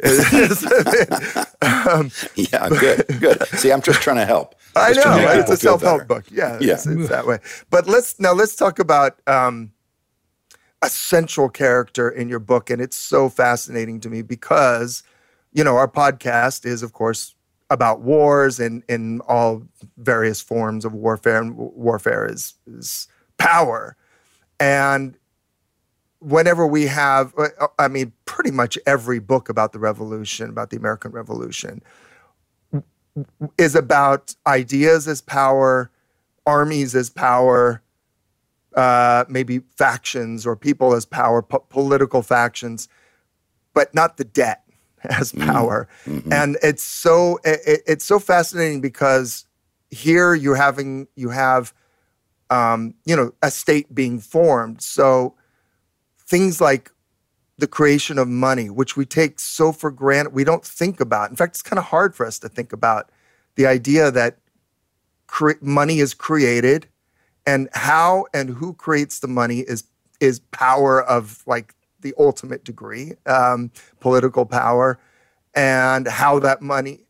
Good. See, I'm just trying to help. I know, right? It's a self-help book. Yeah. It's that way. But let's talk about a central character in your book. And it's so fascinating to me because, our podcast is, of course, about wars and in all various forms of warfare. And warfare is power. And whenever we have, pretty much every book about the revolution, about the American Revolution, is about ideas as power, armies as power, maybe factions or people as power, political factions, but not the debt as power. Mm-hmm. And it's so fascinating because here you have a state being formed. So things like the creation of money, which we take so for granted, we don't think about. In fact, it's kind of hard for us to think about the idea that money is created, and how and who creates the money is power of like the ultimate degree, political power, and how that money,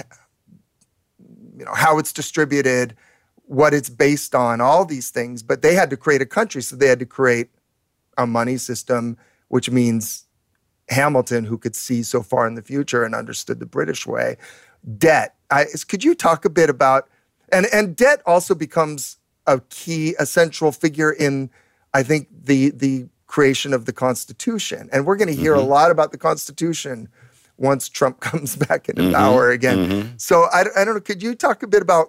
how it's distributed, what it's based on, all these things. But they had to create a country, so they had to create a money system, which means Hamilton, who could see so far in the future and understood the British way. Debt. Could you talk a bit about, and debt also becomes a central figure in, I think, the creation of the Constitution. And we're going to hear a lot about the Constitution once Trump comes back into power again. Mm-hmm. So I don't know, could you talk a bit about,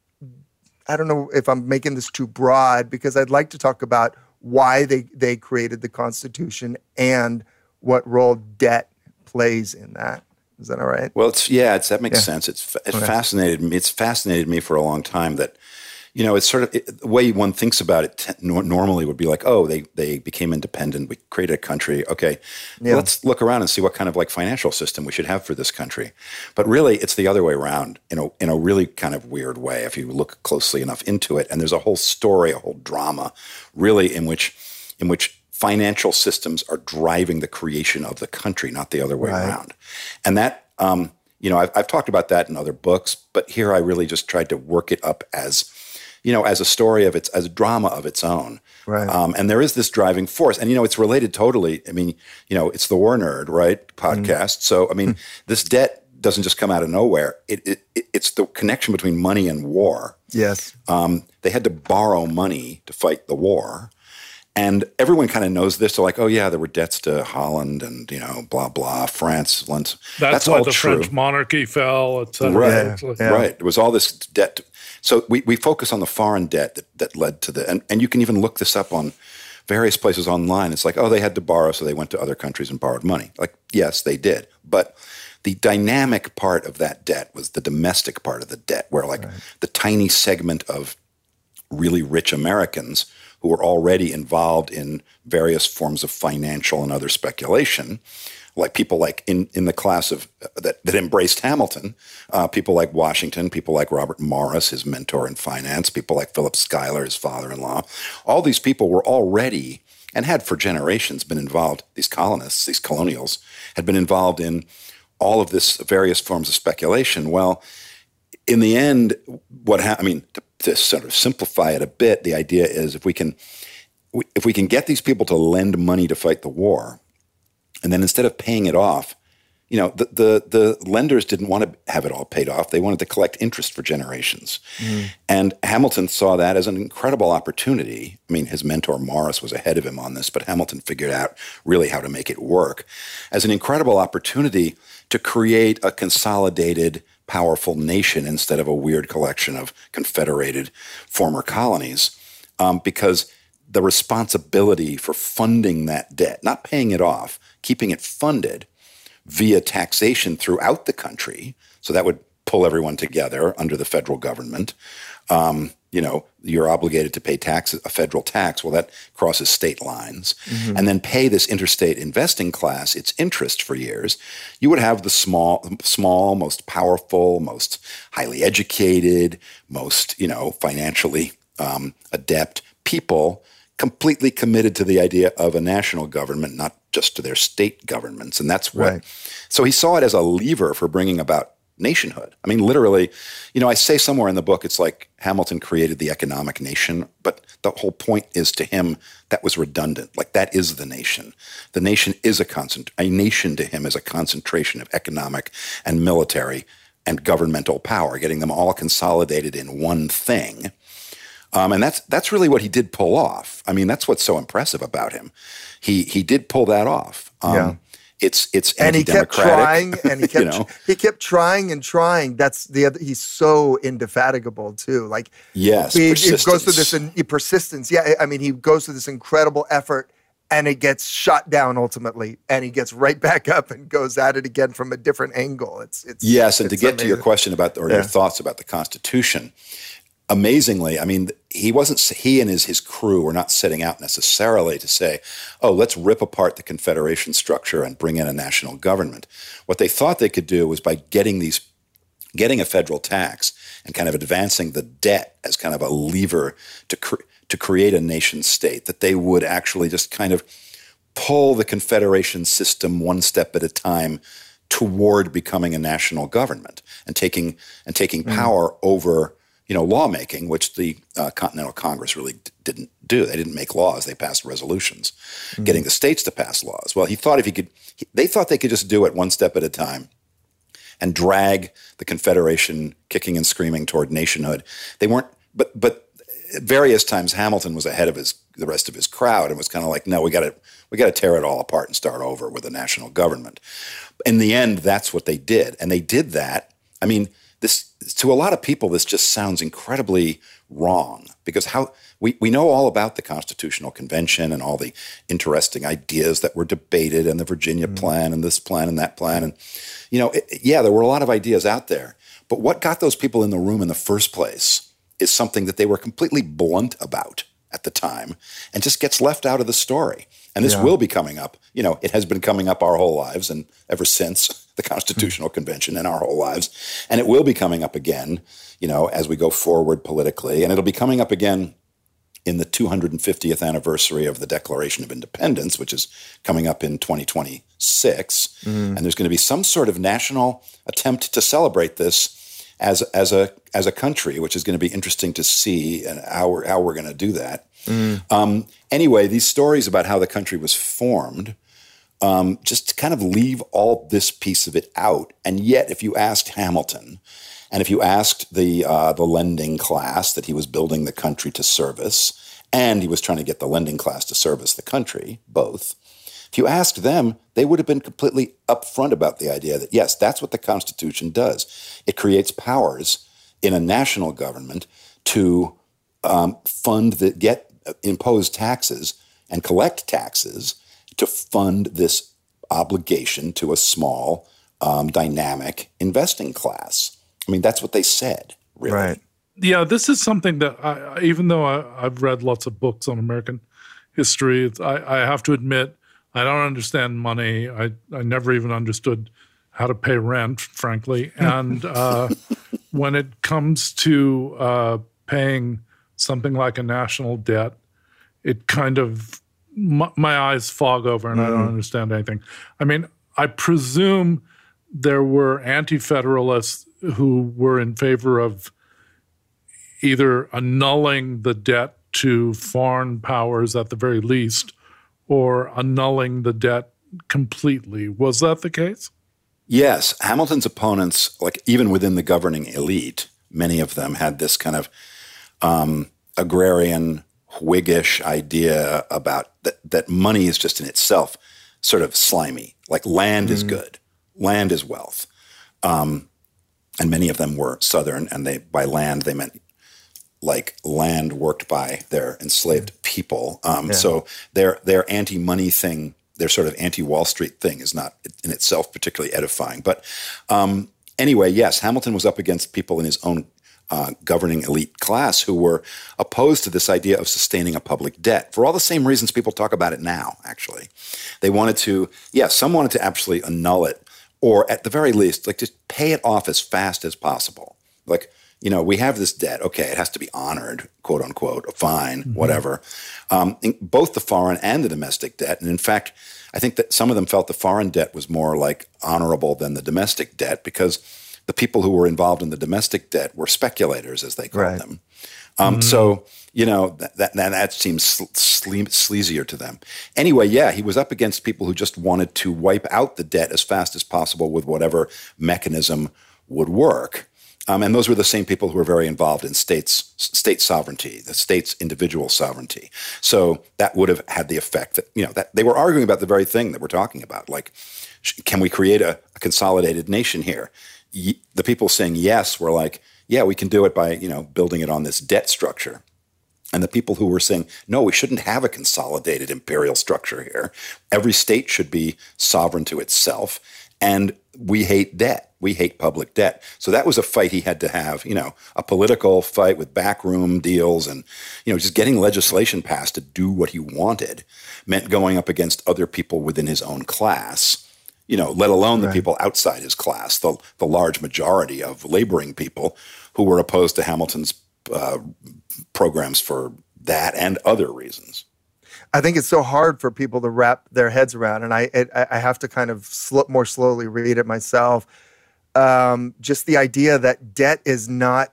I don't know if I'm making this too broad, because I'd like to talk about why they created the Constitution and what role debt plays in that. Is that all right? Well, that makes sense. It fascinated me. It's fascinated me for a long time that, it's sort of the way one thinks about it normally would be like, oh, they became independent. We created a country. Okay, let's look around and see what kind of financial system we should have for this country. But really, it's the other way around in a really kind of weird way if you look closely enough into it. And there's a whole story, a whole drama, really, in which financial systems are driving the creation of the country, not the other way around. And that, I've talked about that in other books, but here I really just tried to work it up as a story of as a drama of its own. Right. And there is this driving force. And, it's related totally. I mean, it's the War Nerd, right, podcast. So, this debt doesn't just come out of nowhere. It's the connection between money and war. Yes. They had to borrow money to fight the war. And everyone kind of knows this. They're like, oh, yeah, there were debts to Holland and, blah, blah, France. That's why the French monarchy fell, et cetera. Right, right. There was all this debt. So we focus on the foreign debt that led to and you can even look this up on various places online. It's like, oh, they had to borrow, so they went to other countries and borrowed money. Like, yes, they did. But the dynamic part of that debt was the domestic part of the debt, where the tiny segment of really rich Americans who were already involved in various forms of financial and other speculation like people like in the class of that embraced Hamilton, people like Washington, people like Robert Morris, his mentor in finance, people like Philip Schuyler, his father-in-law. All these people were already and had for generations been involved. These colonists, these colonials, had been involved in all of this various forms of speculation. Well, in the end, to sort of simplify it a bit, the idea is if we can get these people to lend money to fight the war, and then instead of paying it off, the lenders didn't want to have it all paid off. They wanted to collect interest for generations. And Hamilton saw that as an incredible opportunity. I mean, his mentor Morris was ahead of him on this, but Hamilton figured out really how to make it work as an incredible opportunity to create a consolidated, powerful nation instead of a weird collection of confederated former colonies, because the responsibility for funding that debt, not paying it off, keeping it funded via taxation throughout the country, so that would pull everyone together under the federal government. You're obligated to pay a federal tax. Well, that crosses state lines. And then pay this interstate investing class its interest for years. You would have the small, most powerful, most highly educated, most, financially adept people completely committed to the idea of a national government, not just to their state governments. And that's what, so he saw it as a lever for bringing about nationhood. I mean, literally, I say somewhere in the book, it's like Hamilton created the economic nation, but the whole point is to him that was redundant. Like that is the nation. The nation is a nation to him is a concentration of economic and military and governmental power, getting them all consolidated in one thing. And that's really what he did pull off. I mean, that's what's so impressive about him. He did pull that off. It's and he kept trying, and he kept he kept trying and trying. That's the other. He's so indefatigable too. Like he goes through this persistence. Yeah, I mean, he goes through this incredible effort, and it gets shot down ultimately, and he gets right back up and goes at it again from a different angle. It's to get amazing. To your question about your thoughts about the Constitution. Amazingly, I mean, he and his crew were not setting out necessarily to say, oh, let's rip apart the Confederation structure and bring in a national government. What they thought they could do was by getting a federal tax and kind of advancing the debt as kind of a lever to create a nation state, that they would actually just kind of pull the Confederation system one step at a time toward becoming a national government and taking power over lawmaking, which the Continental Congress really didn't do. They didn't make laws; they passed resolutions, getting the states to pass laws. Well, they thought they could just do it one step at a time, and drag the Confederation kicking and screaming toward nationhood. They weren't, but various times Hamilton was ahead of the rest of his crowd and was kind of like, no, we got to tear it all apart and start over with a national government. In the end, that's what they did, and they did that. I mean, this, to a lot of people, this just sounds incredibly wrong, because we know all about the Constitutional Convention and all the interesting ideas that were debated, and the Virginia plan and this plan and that plan. And, there were a lot of ideas out there. But what got those people in the room in the first place is something that they were completely blunt about at the time and just gets left out of the story. And this will be coming up. It has been coming up our whole lives, and ever since the Constitutional Convention in our whole lives. And it will be coming up again, as we go forward politically. And it'll be coming up again in the 250th anniversary of the Declaration of Independence, which is coming up in 2026. And there's going to be some sort of national attempt to celebrate this as a country, which is going to be interesting to see, and how we're going to do that. Anyway, these stories about how the country was formed just kind of leave all this piece of it out. And yet, if you asked Hamilton, and if you asked the lending class that he was building the country to service, and he was trying to get the lending class to service the country, both, if you asked them, they would have been completely upfront about the idea that, yes, that's what the Constitution does. It creates powers in a national government to impose taxes and collect taxes to fund this obligation to a small, dynamic investing class. I mean, that's what they said, really. Right. Yeah, this is something that even though I've read lots of books on American history, I have to admit I don't understand money. I never even understood how to pay rent, frankly. And when it comes to paying something like a national debt, it kind of, my eyes fog over and I don't understand anything. I mean, I presume there were anti-federalists who were in favor of either annulling the debt to foreign powers at the very least, or annulling the debt completely. Was that the case? Yes. Hamilton's opponents, like even within the governing elite, many of them had this kind of agrarian, Whiggish idea about that money is just in itself sort of slimy. Like land is good. Land is wealth. And many of them were Southern, and by land they meant like land worked by their enslaved people. So their anti-money thing, their sort of anti-Wall Street thing is not in itself particularly edifying. But anyway, yes, Hamilton was up against people in his own governing elite class who were opposed to this idea of sustaining a public debt for all the same reasons people talk about it now, actually. They wanted to, some wanted to actually annul it, or at the very least, like just pay it off as fast as possible. Like, we have this debt. Okay, it has to be honored, quote unquote, a fine, whatever. Both the foreign and the domestic debt. And in fact, I think that some of them felt the foreign debt was more like honorable than the domestic debt because the people who were involved in the domestic debt were speculators, as they called them. So, that seems sleazier to them. Anyway, he was up against people who just wanted to wipe out the debt as fast as possible with whatever mechanism would work. And those were the same people who were very involved in state sovereignty, the state's individual sovereignty. So that would have had the effect that, that they were arguing about the very thing that we're talking about. Like, can we create a consolidated nation here? The people saying yes were like, we can do it by, building it on this debt structure. And the people who were saying, no, we shouldn't have a consolidated imperial structure here. Every state should be sovereign to itself. And we hate debt. We hate public debt. So that was a fight he had to have, a political fight with backroom deals and, just getting legislation passed to do what he wanted meant going up against other people within his own class, let alone the people outside his class, the large majority of laboring people who were opposed to Hamilton's programs for that and other reasons. I think it's so hard for people to wrap their heads around, and I have to kind of more slowly read it myself. Just the idea that debt is not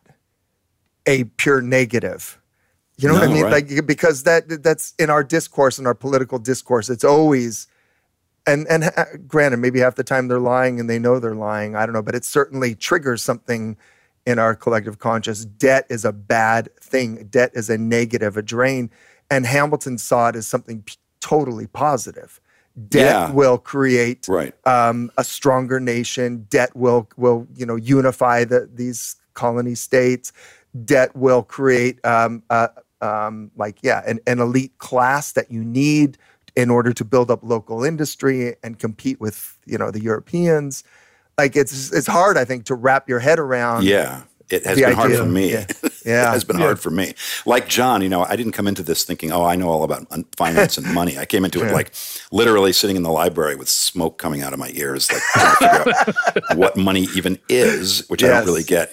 a pure negative. You know what I mean? Right. Like, because that's in our discourse, in our political discourse, it's always, and granted, maybe half the time they're lying and they know they're lying. I don't know, but it certainly triggers something in our collective conscious. Debt is a bad thing. Debt is a negative, a drain. And Hamilton saw it as something totally positive. Debt will create a stronger nation. Debt will unify these colony states. Debt will create an elite class that you need in order to build up local industry and compete with the Europeans. Like it's hard, I think, to wrap your head around. Yeah. It has been hard for me. It has been hard for me. Like John, I didn't come into this thinking, I know all about finance and money. I came into it like literally sitting in the library with smoke coming out of my ears, like trying to figure out what money even is, which I don't really get.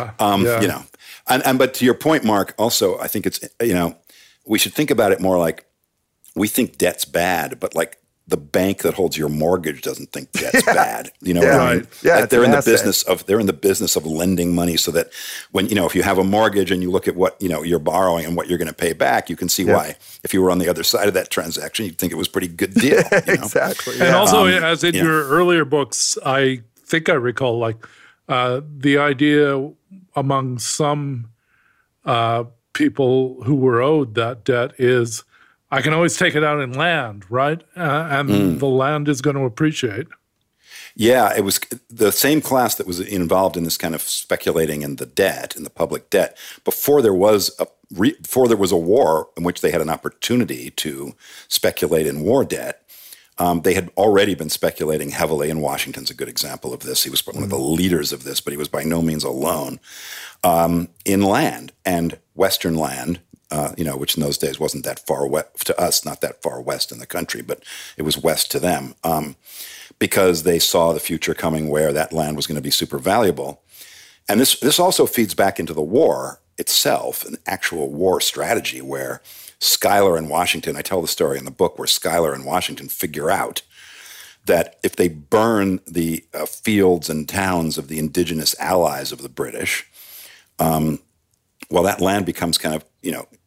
But to your point, Mark, also, I think it's, we should think about it more like we think debt's bad, but like the bank that holds your mortgage doesn't think debt's bad. You know what I mean? Yeah, like they're in the business of lending money so that when, if you have a mortgage and you look at what, you're borrowing and what you're going to pay back, you can see why, if you were on the other side of that transaction, you'd think it was a pretty good deal. Exactly. And also, as in your earlier books, I think I recall the idea among some people who were owed that debt is, I can always take it out in land, right? And the land is going to appreciate. Yeah, it was the same class that was involved in this kind of speculating in the debt, in the public debt, before there was a war in which they had an opportunity to speculate in war debt. They had already been speculating heavily, and Washington's a good example of this. He was one of the leaders of this, but he was by no means alone, in land and Western land. which in those days wasn't that far west to us, not that far west in the country, but it was west to them, because they saw the future coming where that land was going to be super valuable. And this also feeds back into the war itself, an actual war strategy where Schuyler and Washington, I tell the story in the book where Schuyler and Washington figure out that if they burn the fields and towns of the indigenous allies of the British, that land becomes kind of,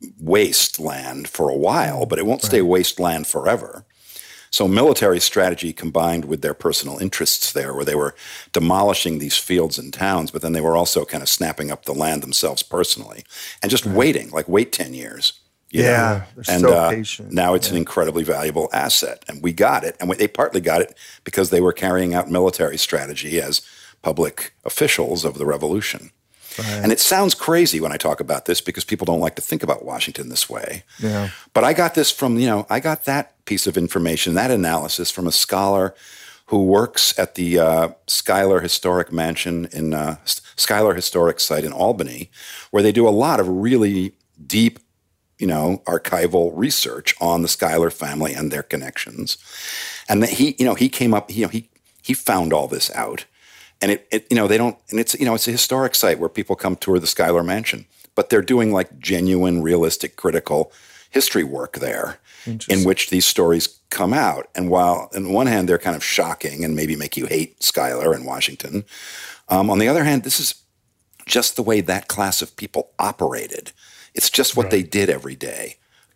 wasteland for a while, but it won't stay wasteland forever. So military strategy combined with their personal interests there, where they were demolishing these fields and towns, but then they were also kind of snapping up the land themselves personally and just waiting, wait 10 years. They're so patient. Now it's an incredibly valuable asset, and we got it. And they partly got it because they were carrying out military strategy as public officials of the revolution. Right. And it sounds crazy when I talk about this because people don't like to think about Washington this way. Yeah. But I got this from, I got that piece of information, that analysis from a scholar who works at the Schuyler Historic Mansion in Schuyler Historic Site in Albany, where they do a lot of really deep archival research on the Schuyler family and their connections. And he came up, he found all this out. And it's a historic site where people come tour the Schuyler Mansion, but they're doing genuine, realistic, critical history work there in which these stories come out. And while on one hand, they're kind of shocking and maybe make you hate Schuyler and Washington, on the other hand, this is just the way that class of people operated. It's just what they did every day.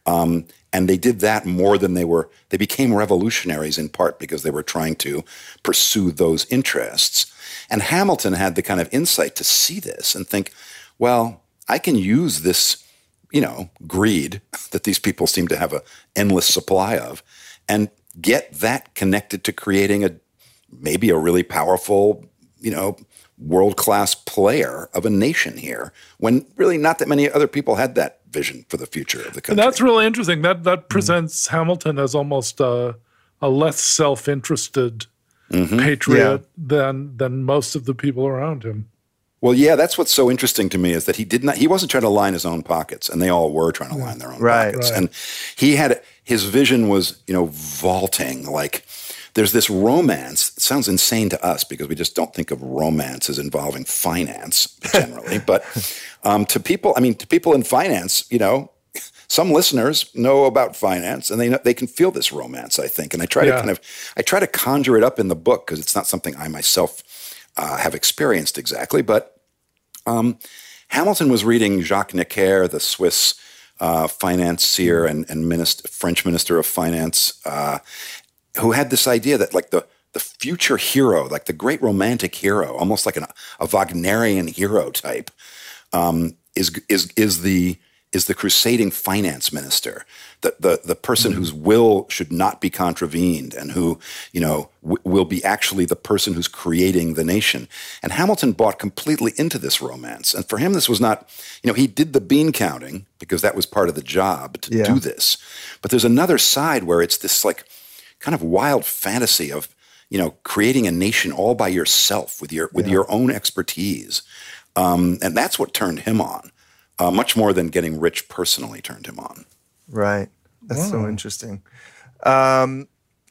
And they did that more than they became revolutionaries in part because they were trying to pursue those interests. And Hamilton had the kind of insight to see this and think, well, I can use this, greed that these people seem to have an endless supply of and get that connected to creating maybe a really powerful, world-class player of a nation here, when really not that many other people had that vision for the future of the country. And that's really interesting. That presents Hamilton as almost a less self-interested patriot than most of the people around him. Well, yeah, that's what's so interesting to me is that he wasn't trying to line his own pockets, and they all were trying to line their own pockets. Right. And his vision was, vaulting, there's this romance. It sounds insane to us because we just don't think of romance as involving finance generally. But to people in finance, some listeners know about finance and they can feel this romance, I think. And I try to conjure it up in the book because it's not something I myself have experienced exactly. But Hamilton was reading Jacques Necker, the Swiss financier and French minister of finance, who had this idea that the future hero, the great romantic hero, almost like a Wagnerian hero type, is the crusading finance minister, the person whose will should not be contravened and who will be actually the person who's creating the nation. And Hamilton bought completely into this romance. And for him, this was not, he did the bean counting because that was part of the job to do this. But there's another side where it's this kind of wild fantasy of, creating a nation all by yourself with your own expertise. And that's what turned him on, much more than getting rich personally turned him on. Right. That's so interesting. Another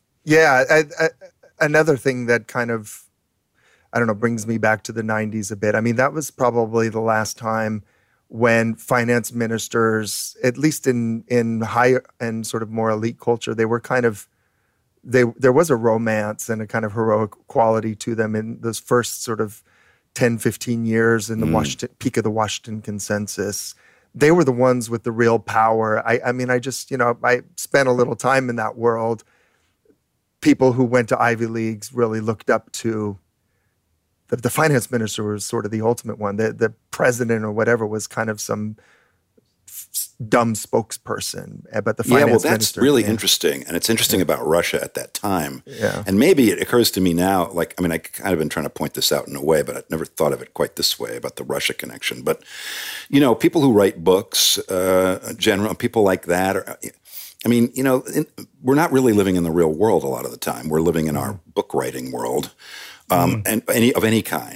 thing that kind of, brings me back to the 90s a bit. I mean, that was probably the last time when finance ministers, at least in higher and sort of more elite culture, they were kind of, there was a romance and a kind of heroic quality to them in those first sort of 10, 15 years in the peak of the Washington Consensus. They were the ones with the real power. I spent a little time in that world. People who went to Ivy Leagues really looked up to the finance minister was sort of the ultimate one. The president or whatever was kind of some dumb spokesperson, but the finance that's minister, really interesting. And it's interesting about Russia at that time. Yeah. And maybe it occurs to me now, I kind of been trying to point this out in a way, but I'd never thought of it quite this way about the Russia connection. But, people who write books, general people like that, we're not really living in the real world a lot of the time. We're living in our book writing world, and of any kind.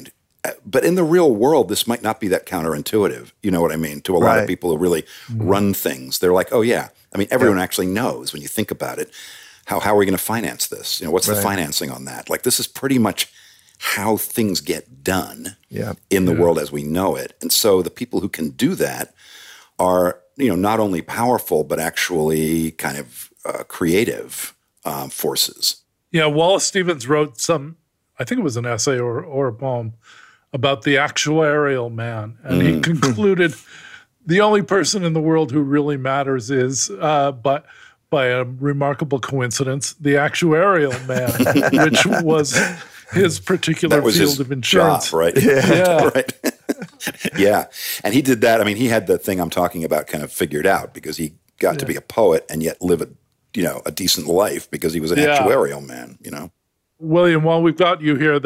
but in the real world, this might not be that counterintuitive. You know what I mean? To a lot of people who really run things, they're like, oh yeah. I mean, everyone actually knows when you think about it. How are we going to finance this? You know, what's the financing on that? Like, this is pretty much how things get done in the world as we know it. And so the people who can do that are, you know, not only powerful, but actually kind of creative forces. Yeah, Wallace Stevens wrote I think it was an essay or a poem about the actuarial man. And he concluded the only person in the world who really matters is, by a remarkable coincidence, the actuarial man, which was his particular field of insurance. Job, right? Yeah. Right. Yeah. And he did that. I mean, he had the thing I'm talking about kind of figured out because he got to be a poet and yet live a decent life because he was an actuarial man, you know. William, while we've got you here,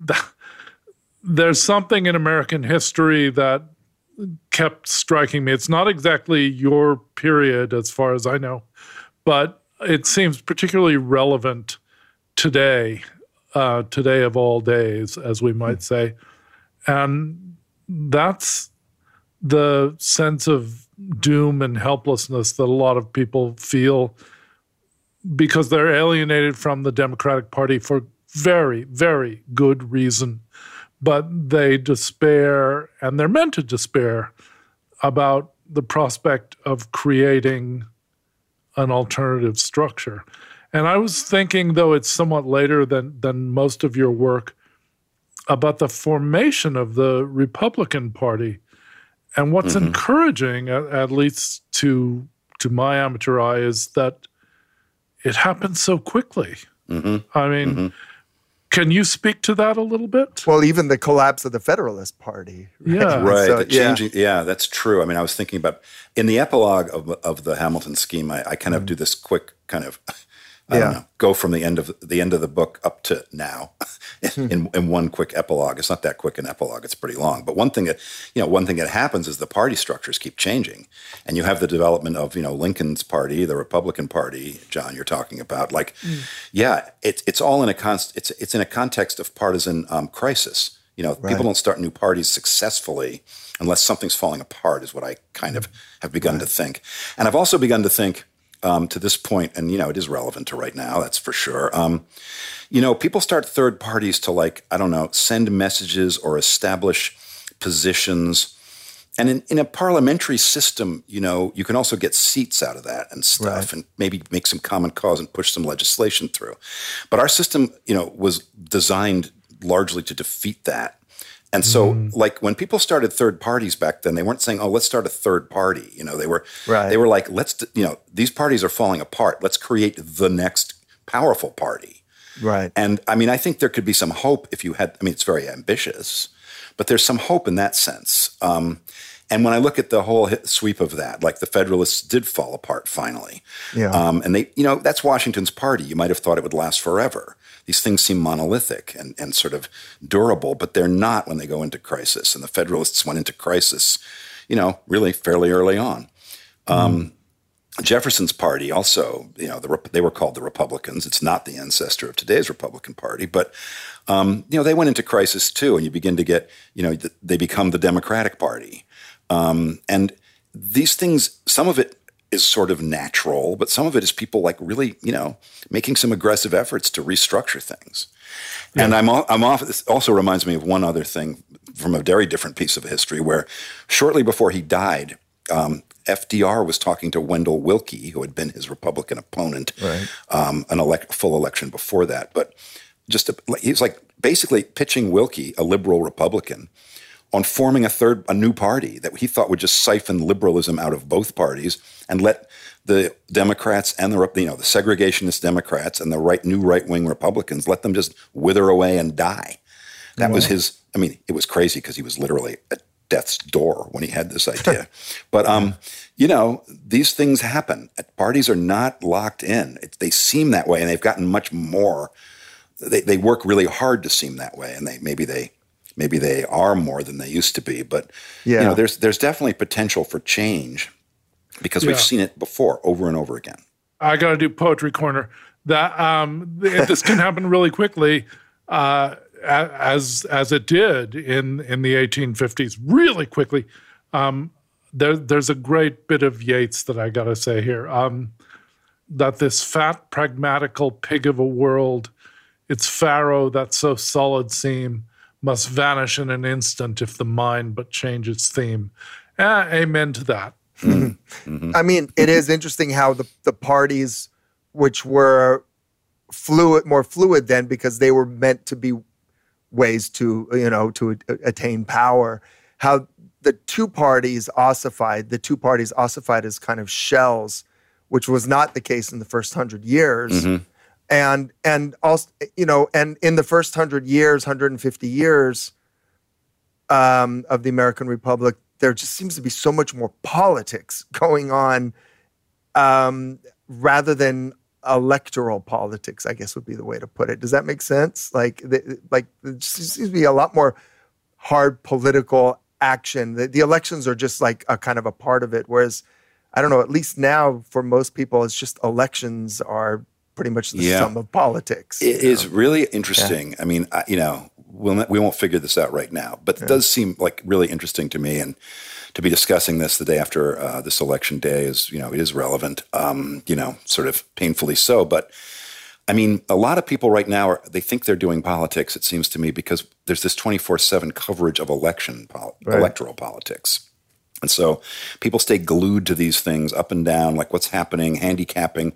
there's something in American history that kept striking me. It's not exactly your period as far as I know, but it seems particularly relevant today of all days, as we might say. And that's the sense of doom and helplessness that a lot of people feel because they're alienated from the Democratic Party for very, very good reason. But they despair, and they're meant to despair, about the prospect of creating an alternative structure. And I was thinking, though it's somewhat later than most of your work, about the formation of the Republican Party. And what's encouraging, at least to my amateur eye, is that it happened so quickly. I mean, can you speak to that a little bit? Well, even the collapse of the Federalist Party. Right? Yeah. Right. So, changing, that's true. I mean, I was thinking about, in the epilogue of the Hamilton scheme, I kind of do this quick kind of, I don't know, go from the end of the book up to now in one quick epilogue. It's not that quick an epilogue; it's pretty long. But one thing that happens is the party structures keep changing, and you have the development of Lincoln's party, the Republican Party. John, you're talking about it's all in it's in a context of partisan crisis. People don't start new parties successfully unless something's falling apart. Is what I kind of have begun to think, and I've also begun to think. To this point, and it is relevant to right now, that's for sure. People start third parties to send messages or establish positions. And in a parliamentary system, you can also get seats out of that and stuff and maybe make some common cause and push some legislation through. But our system, was designed largely to defeat that. And so, when people started third parties back then, they weren't saying, "Oh, let's start a third party." They were like, "Let's, these parties are falling apart. Let's create the next powerful party." Right. And I mean, I think there could be some hope if you had. I mean, it's very ambitious, but there's some hope in that sense. And when I look at the whole sweep of that, like the Federalists did fall apart finally. Yeah. And they, that's Washington's party. You might have thought it would last forever. These things seem monolithic and sort of durable, but they're not when they go into crisis. And the Federalists went into crisis, really fairly early on. Jefferson's party also, they were called the Republicans. It's not the ancestor of today's Republican Party, but they went into crisis too. And you begin to get, they become the Democratic Party. And these things, some of it is sort of natural, but some of it is people really, making some aggressive efforts to restructure things. Yeah. And I'm off. This also reminds me of one other thing from a very different piece of history where shortly before he died, FDR was talking to Wendell Willkie, who had been his Republican opponent, full election before that. But he was basically pitching Willkie, a liberal Republican, on forming a new party that he thought would just siphon liberalism out of both parties and let the Democrats and the segregationist Democrats and the new right-wing Republicans, let them just wither away and die. That was his. I mean, it was crazy because he was literally at death's door when he had this idea. But these things happen. Parties are not locked in. They seem that way, and they've gotten much more. They work really hard to seem that way, and maybe they are more than they used to be, but there's definitely potential for change because we've seen it before over and over again. I got to do Poetry Corner. That this can happen really quickly. as it did in the 1850s, really quickly. There's a great bit of Yeats that I got to say here, that this fat, pragmatical pig of a world, its Pharaoh that so solid seem, must vanish in an instant if the mind but change its theme. Amen to that. Mm-hmm. I mean, it is interesting how the parties, which were more fluid then because they were meant to be ways to attain power, how the two parties ossified as kind of shells, which was not the case in the first 100 years. Mm-hmm. And also, and in the first 150 years of the American Republic, there just seems to be so much more politics going on rather than electoral politics, I guess would be the way to put it. Does that make sense? Like there seems to be a lot more hard political action. The elections are just like a kind of a part of it. Whereas, I don't know, at least now for most people, it's just elections are pretty much the sum of politics. It is really interesting. Yeah. I mean, we won't figure this out right now, but it does seem like really interesting to me. And to be discussing this the day after this election day is, it is relevant, sort of painfully so. But I mean, a lot of people right now, they think they're doing politics, it seems to me, because there's this 24/7 coverage of electoral politics. And so people stay glued to these things up and down, like what's happening, handicapping.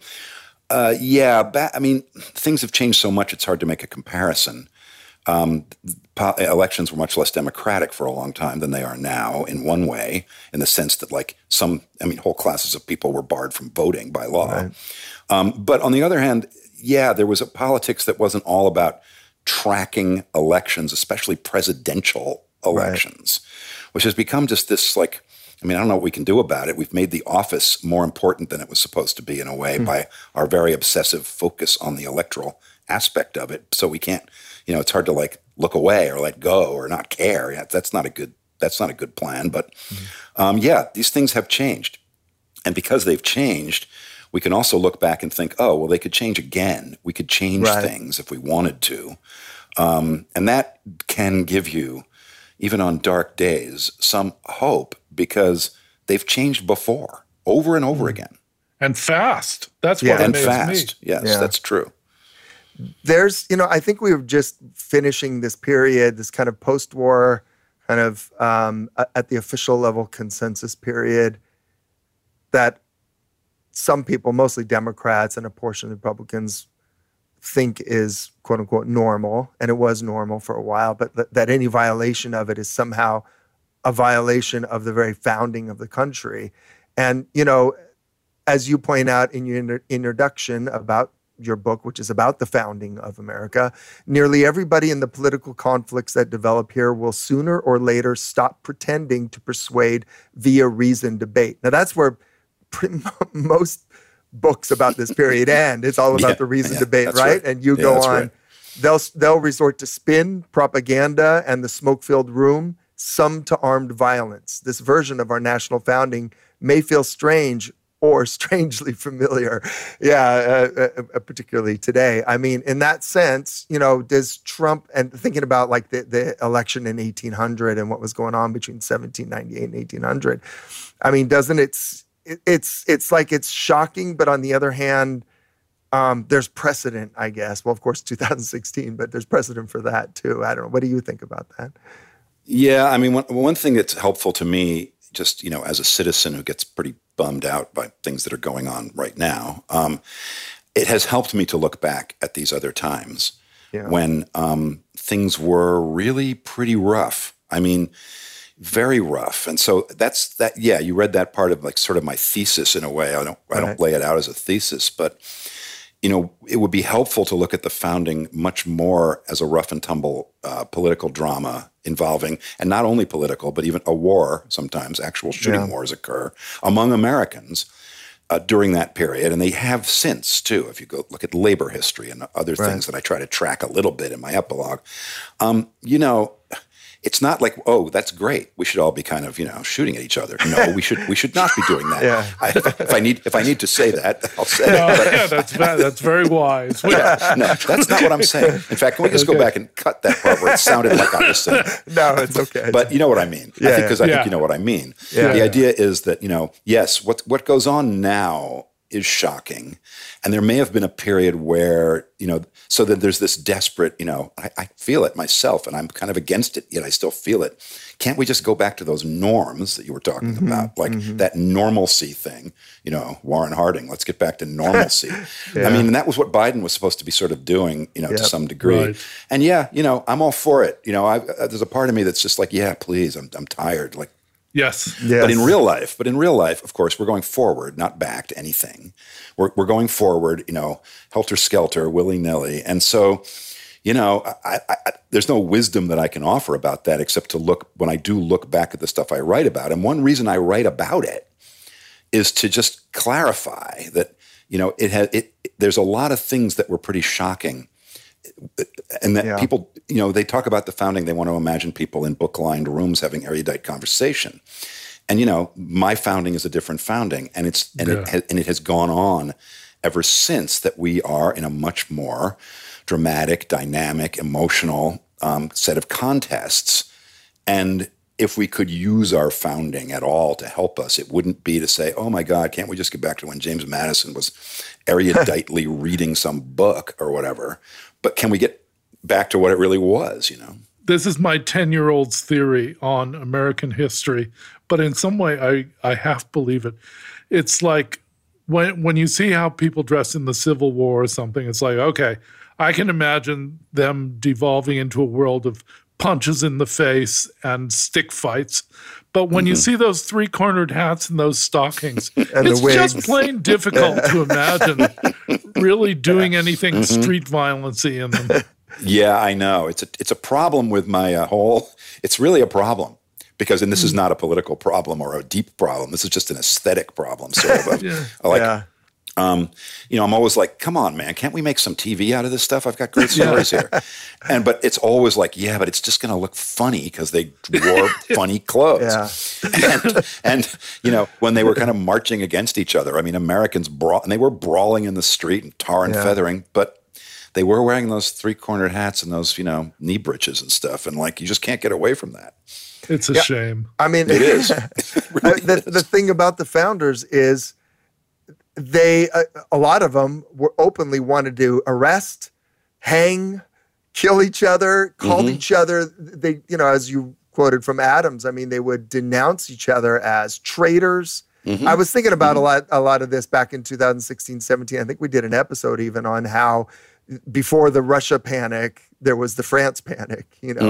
Things have changed so much, it's hard to make a comparison. Elections were much less democratic for a long time than they are now in one way, in the sense that whole classes of people were barred from voting by law. Right. But on the other hand, there was a politics that wasn't all about tracking elections, especially presidential elections, which has become just this I don't know what we can do about it. We've made the office more important than it was supposed to be in a way by our very obsessive focus on the electoral aspect of it. So we can't, it's hard to look away or let go or not care. Yeah, that's not a good plan. But these things have changed. And because they've changed, we can also look back and think, oh, well, they could change again. We could change things if we wanted to. And that can give you, even on dark days, some hope because they've changed before, over and over again. And fast. That's what amazed me. Yes, that's true. There's, I think we were just finishing this period, this kind of post-war kind of at the official level consensus period that some people, mostly Democrats and a portion of Republicans, think is quote unquote normal. And it was normal for a while, but that any violation of it is somehow a violation of the very founding of the country. And, as you point out in your introduction about your book, which is about the founding of America, nearly everybody in the political conflicts that develop here will sooner or later stop pretending to persuade via reasoned debate. Now, that's where most books about this period end. It's all about the reasoned debate, right? And you go on. Right. They'll resort to spin, propaganda, and the smoke-filled room, some to armed violence. This version of our national founding may feel strange or strangely familiar, particularly today. I mean, in that sense, does Trump, and thinking about the election in 1800 and what was going on between 1798 and 1800, I mean, doesn't it's shocking, but on the other hand, there's precedent, I guess. Well, of course, 2016, but there's precedent for that too. I don't know. What do you think about that? Yeah, I mean, one thing that's helpful to me, just, as a citizen who gets pretty bummed out by things that are going on right now, it has helped me to look back at these other times when things were really pretty rough. I mean, very rough. And so that's that. Yeah, you read that part of sort of my thesis in a way. I don't lay it out as a thesis, but it would be helpful to look at the founding much more as a rough and tumble political drama involving, and not only political, but even a war. Sometimes actual shooting wars occur among Americans during that period, and they have since too. If you go look at labor history and other things that I try to track a little bit in my epilogue, it's not like, oh, that's great. We should all be kind of, shooting at each other. No, we should not be doing that. Yeah. If I need to say that, I'll say it. Yeah, that's very wise. No, that's not what I'm saying. In fact, can we just go back and cut that part where it sounded like I was saying? No, it's okay. But you know what I mean. Yeah, I think you know what I mean. Yeah. The idea is that, yes, what goes on now is shocking. And there may have been a period where, so that there's this desperate, I feel it myself and I'm kind of against it, yet I still feel it. Can't we just go back to those norms that you were talking about? Like that normalcy thing, Warren Harding, let's get back to normalcy. Yeah. I mean, and that was what Biden was supposed to be sort of doing, to some degree. Right. And I'm all for it. There's a part of me that's just like, yeah, please, I'm tired. Like, Yes. But in real life, of course, we're going forward, not back to anything. We're going forward, helter skelter, willy nilly. And so, I there's no wisdom that I can offer about that except to when I do look back at the stuff I write about. And one reason I write about it is to just clarify that, there's a lot of things that were pretty shocking. And that people, they talk about the founding, they want to imagine people in book-lined rooms having erudite conversation. And, my founding is a different founding. And it has gone on ever since that we are in a much more dramatic, dynamic, emotional set of contests. And if we could use our founding at all to help us, it wouldn't be to say, oh my God, can't we just get back to when James Madison was eruditely reading some book or whatever? But can we get back to what it really was, This is my 10-year-old's theory on American history, but in some way I half believe it. It's like when you see how people dress in the Civil War or something, it's like, okay, I can imagine them devolving into a world of punches in the face and stick fights. But when you see those three-cornered hats and those stockings, and it's just plain difficult to imagine really doing anything street violence-y in them. Yeah, I know. It's a problem with my it's really a problem because, and this is not a political problem or a deep problem. This is just an aesthetic problem, sort of. I'm always like, come on, man, can't we make some TV out of this stuff? I've got great stories here. But it's always like, but it's just going to look funny because they wore funny clothes. Yeah. And when they were kind of marching against each other, I mean, Americans and they were brawling in the street and tar and feathering, but they were wearing those three-cornered hats and those, knee breeches and stuff. And you just can't get away from that. It's a shame. I mean, it is. Really the thing about the founders is they, a lot of them were openly wanted to arrest, hang, kill each other, called each other. They, as you quoted from Adams, I mean, they would denounce each other as traitors. I was thinking about a lot of this back in 2016, 17. I think we did an episode even on how before the Russia panic, there was the France panic,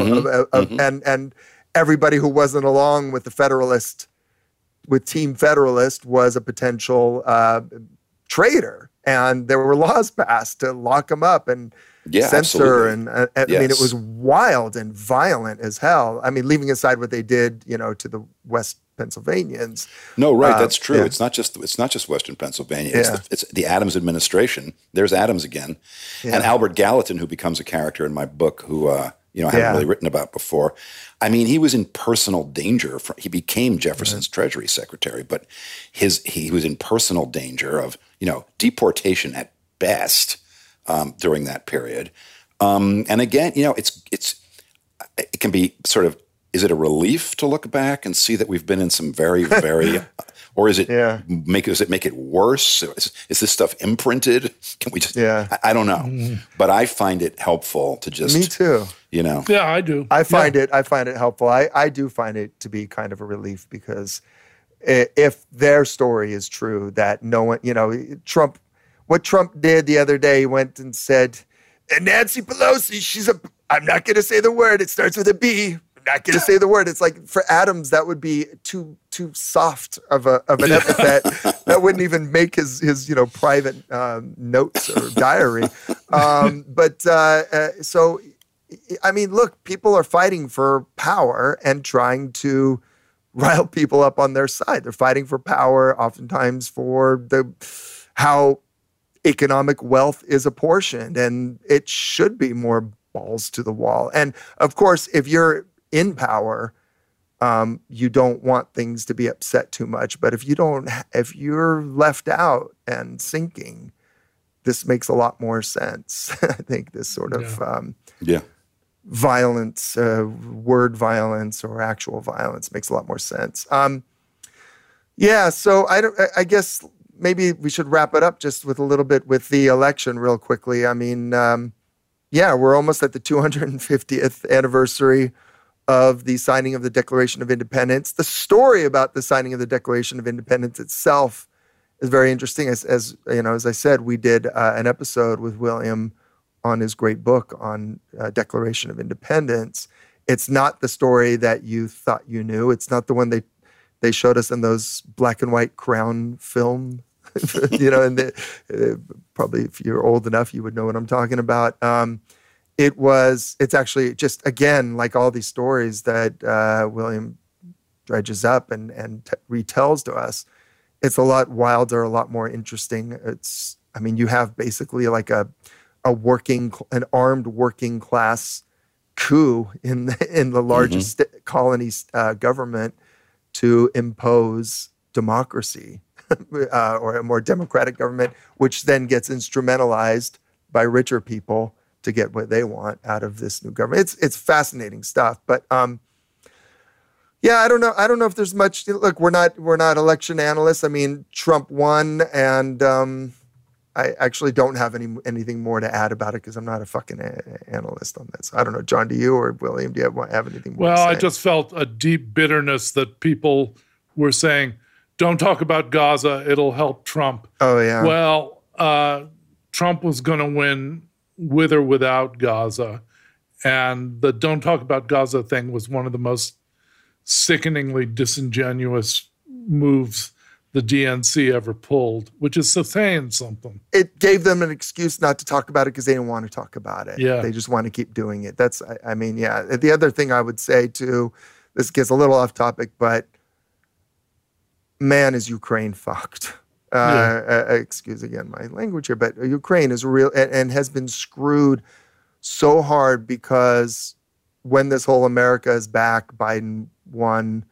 and everybody who wasn't along with the Federalist, with Team Federalist, was a potential traitor. And there were laws passed to lock them up and censor. Absolutely. And I mean, it was wild and violent as hell. I mean, leaving aside what they did, to the West Pennsylvanians. No, right. That's true. Yeah. It's not just Western Pennsylvania. It's the Adams administration. There's Adams again. Yeah. And Albert Gallatin, who becomes a character in my book, who I haven't really written about before. I mean, he was in personal danger. He became Jefferson's Treasury Secretary, but he was in personal danger of deportation at best during that period. And again, it can be sort of. Is it a relief to look back and see that we've been in some very, very, or is it does it make it worse? Is this stuff imprinted? Can we just? I don't know, but I find it helpful to just. Me too. Yeah, I do. I find it helpful. I do find it to be kind of a relief because if their story is true, that no one, what Trump did the other day, he went and said, and Nancy Pelosi, I'm not going to say the word. It starts with a B. Not going to say the word. It's like for Adams, that would be too soft of an epithet. That wouldn't even make his private notes or diary. So, I mean, look, people are fighting for power and trying to rile people up on their side. They're fighting for power, oftentimes for how economic wealth is apportioned, and it should be more balls to the wall. And of course, if you're in power, you don't want things to be upset too much. But if you're left out and sinking, this makes a lot more sense. I think this sort of violence, word violence or actual violence makes a lot more sense. So I guess maybe we should wrap it up just with a little bit with the election real quickly. I mean, we're almost at the 250th anniversary of the signing of the Declaration of Independence. The story about the signing of the Declaration of Independence itself is very interesting. As you know, as I said, we did an episode with William on his great book on Declaration of Independence. It's not the story that you thought you knew. It's not the one they showed us in those black and white Crown film. And probably if you're old enough, you would know what I'm talking about. It's actually just, again, like all these stories that William dredges up and retells to us, it's a lot wilder, a lot more interesting. You have basically like an armed working class coup in the largest colony government to impose democracy or a more democratic government, which then gets instrumentalized by richer people to get what they want out of this new government. It's fascinating stuff, but I don't know. I don't know if there's much. Look, we're not election analysts. I mean, Trump won, and I actually don't have anything more to add about it because I'm not a fucking analyst on this. I don't know, John. Do you or William? Do you have anything more? Well, I just felt a deep bitterness that people were saying, "Don't talk about Gaza; it'll help Trump." Oh yeah. Well, Trump was going to win with or without Gaza, and the "don't talk about Gaza" thing was one of the most sickeningly disingenuous moves the DNC ever pulled, which is saying something. It gave them an excuse not to talk about it because they didn't want to talk about it. Yeah. They just want to keep doing it. The other thing I would say too, this gets a little off topic, but man, is Ukraine fucked. Excuse again my language here, but Ukraine is real and has been screwed so hard because when this whole America is back, Biden won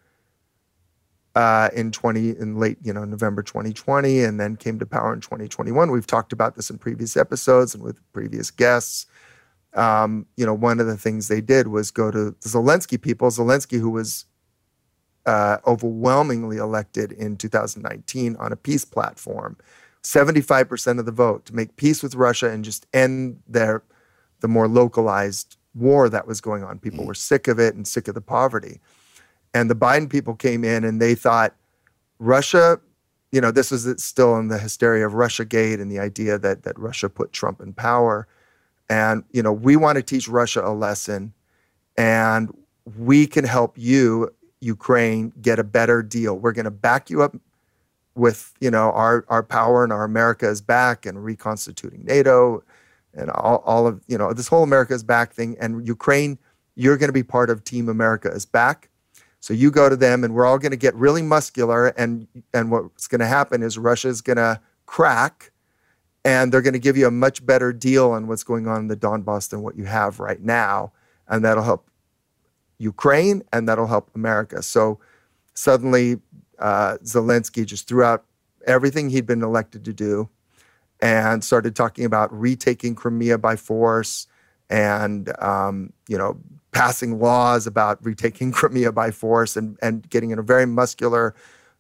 in late November 2020, and then came to power in 2021. We've talked about this in previous episodes and with previous guests. One of the things they did was go to the Zelensky people. Zelensky, who was overwhelmingly elected in 2019 on a peace platform, 75% of the vote to make peace with Russia and just end the more localized war that was going on. People were sick of it and sick of the poverty. And the Biden people came in and they thought Russia, this was still in the hysteria of Russiagate and the idea that Russia put Trump in power. And, we want to teach Russia a lesson, and we can help you, Ukraine, get a better deal. We're going to back you up with, our power, and our America is back, and reconstituting NATO and all of, this whole America is back thing. And Ukraine, you're going to be part of Team America is back. So you go to them, and we're all going to get really muscular, and what's going to happen is Russia's going to crack, and they're going to give you a much better deal on what's going on in the Donbass than what you have right now, and that'll help Ukraine, and that'll help America. So suddenly Zelensky just threw out everything he'd been elected to do and started talking about retaking Crimea by force and, passing laws about retaking Crimea by force and getting in a very muscular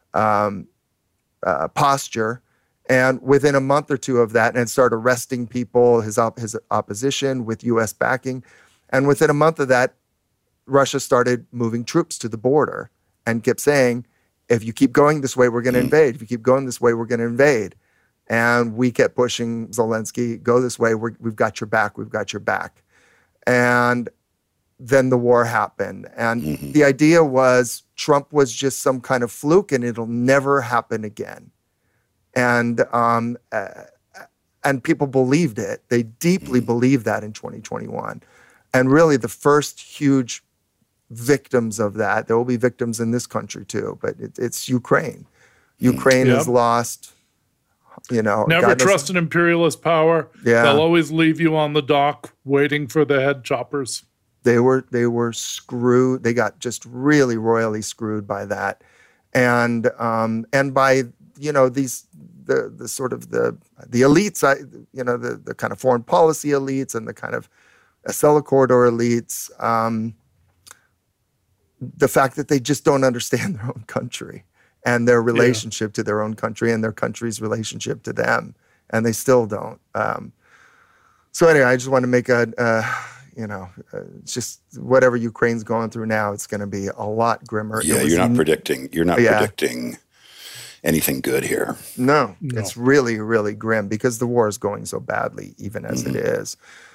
posture. And within a month or two of that, and started arresting people, his opposition with U.S. backing. And within a month of that, Russia started moving troops to the border and kept saying, if you keep going this way, we're going to invade. If you keep going this way, we're going to invade. And we kept pushing Zelensky, go this way, we've got your back, we've got your back. And then the war happened. And the idea was Trump was just some kind of fluke and it'll never happen again. And people believed it. They deeply believed that in 2021. And really the first huge victims of that, there will be victims in this country too, but it's Ukraine. Ukraine has lost, Never trust an imperialist power. Yeah. They'll always leave you on the dock waiting for the head choppers. They were screwed. They got just really royally screwed by that, and by these the sort of the elites, the kind of foreign policy elites and the kind of Acela Corridor elites. The fact that they just don't understand their own country and their relationship to their own country and their country's relationship to them, and they still don't. So anyway, I just want to make just whatever Ukraine's going through now, it's going to be a lot grimmer. Yeah, you're not predicting anything good here. No, it's really, really grim because the war is going so badly, even as it is.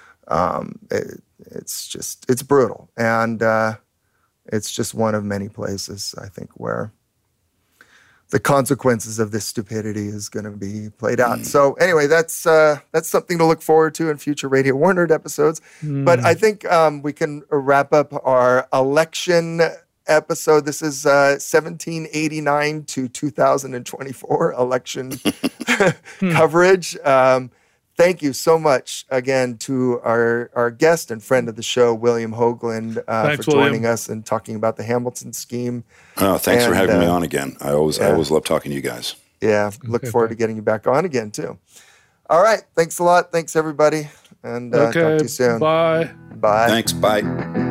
It's brutal. And it's just one of many places, I think, where the consequences of this stupidity is going to be played out. So anyway, that's something to look forward to in future Radio War Nerd episodes. But I think we can wrap up our election episode. This is 1789 to 2024 election coverage. Thank you so much again to our guest and friend of the show, William Hoagland, for joining us and talking about the Hamilton scheme. Oh, thanks for having me on again. I always love talking to you guys. Yeah, look forward to getting you back on again too. All right, thanks a lot. Thanks everybody, and talk to you soon. Bye. Bye. Thanks. Bye.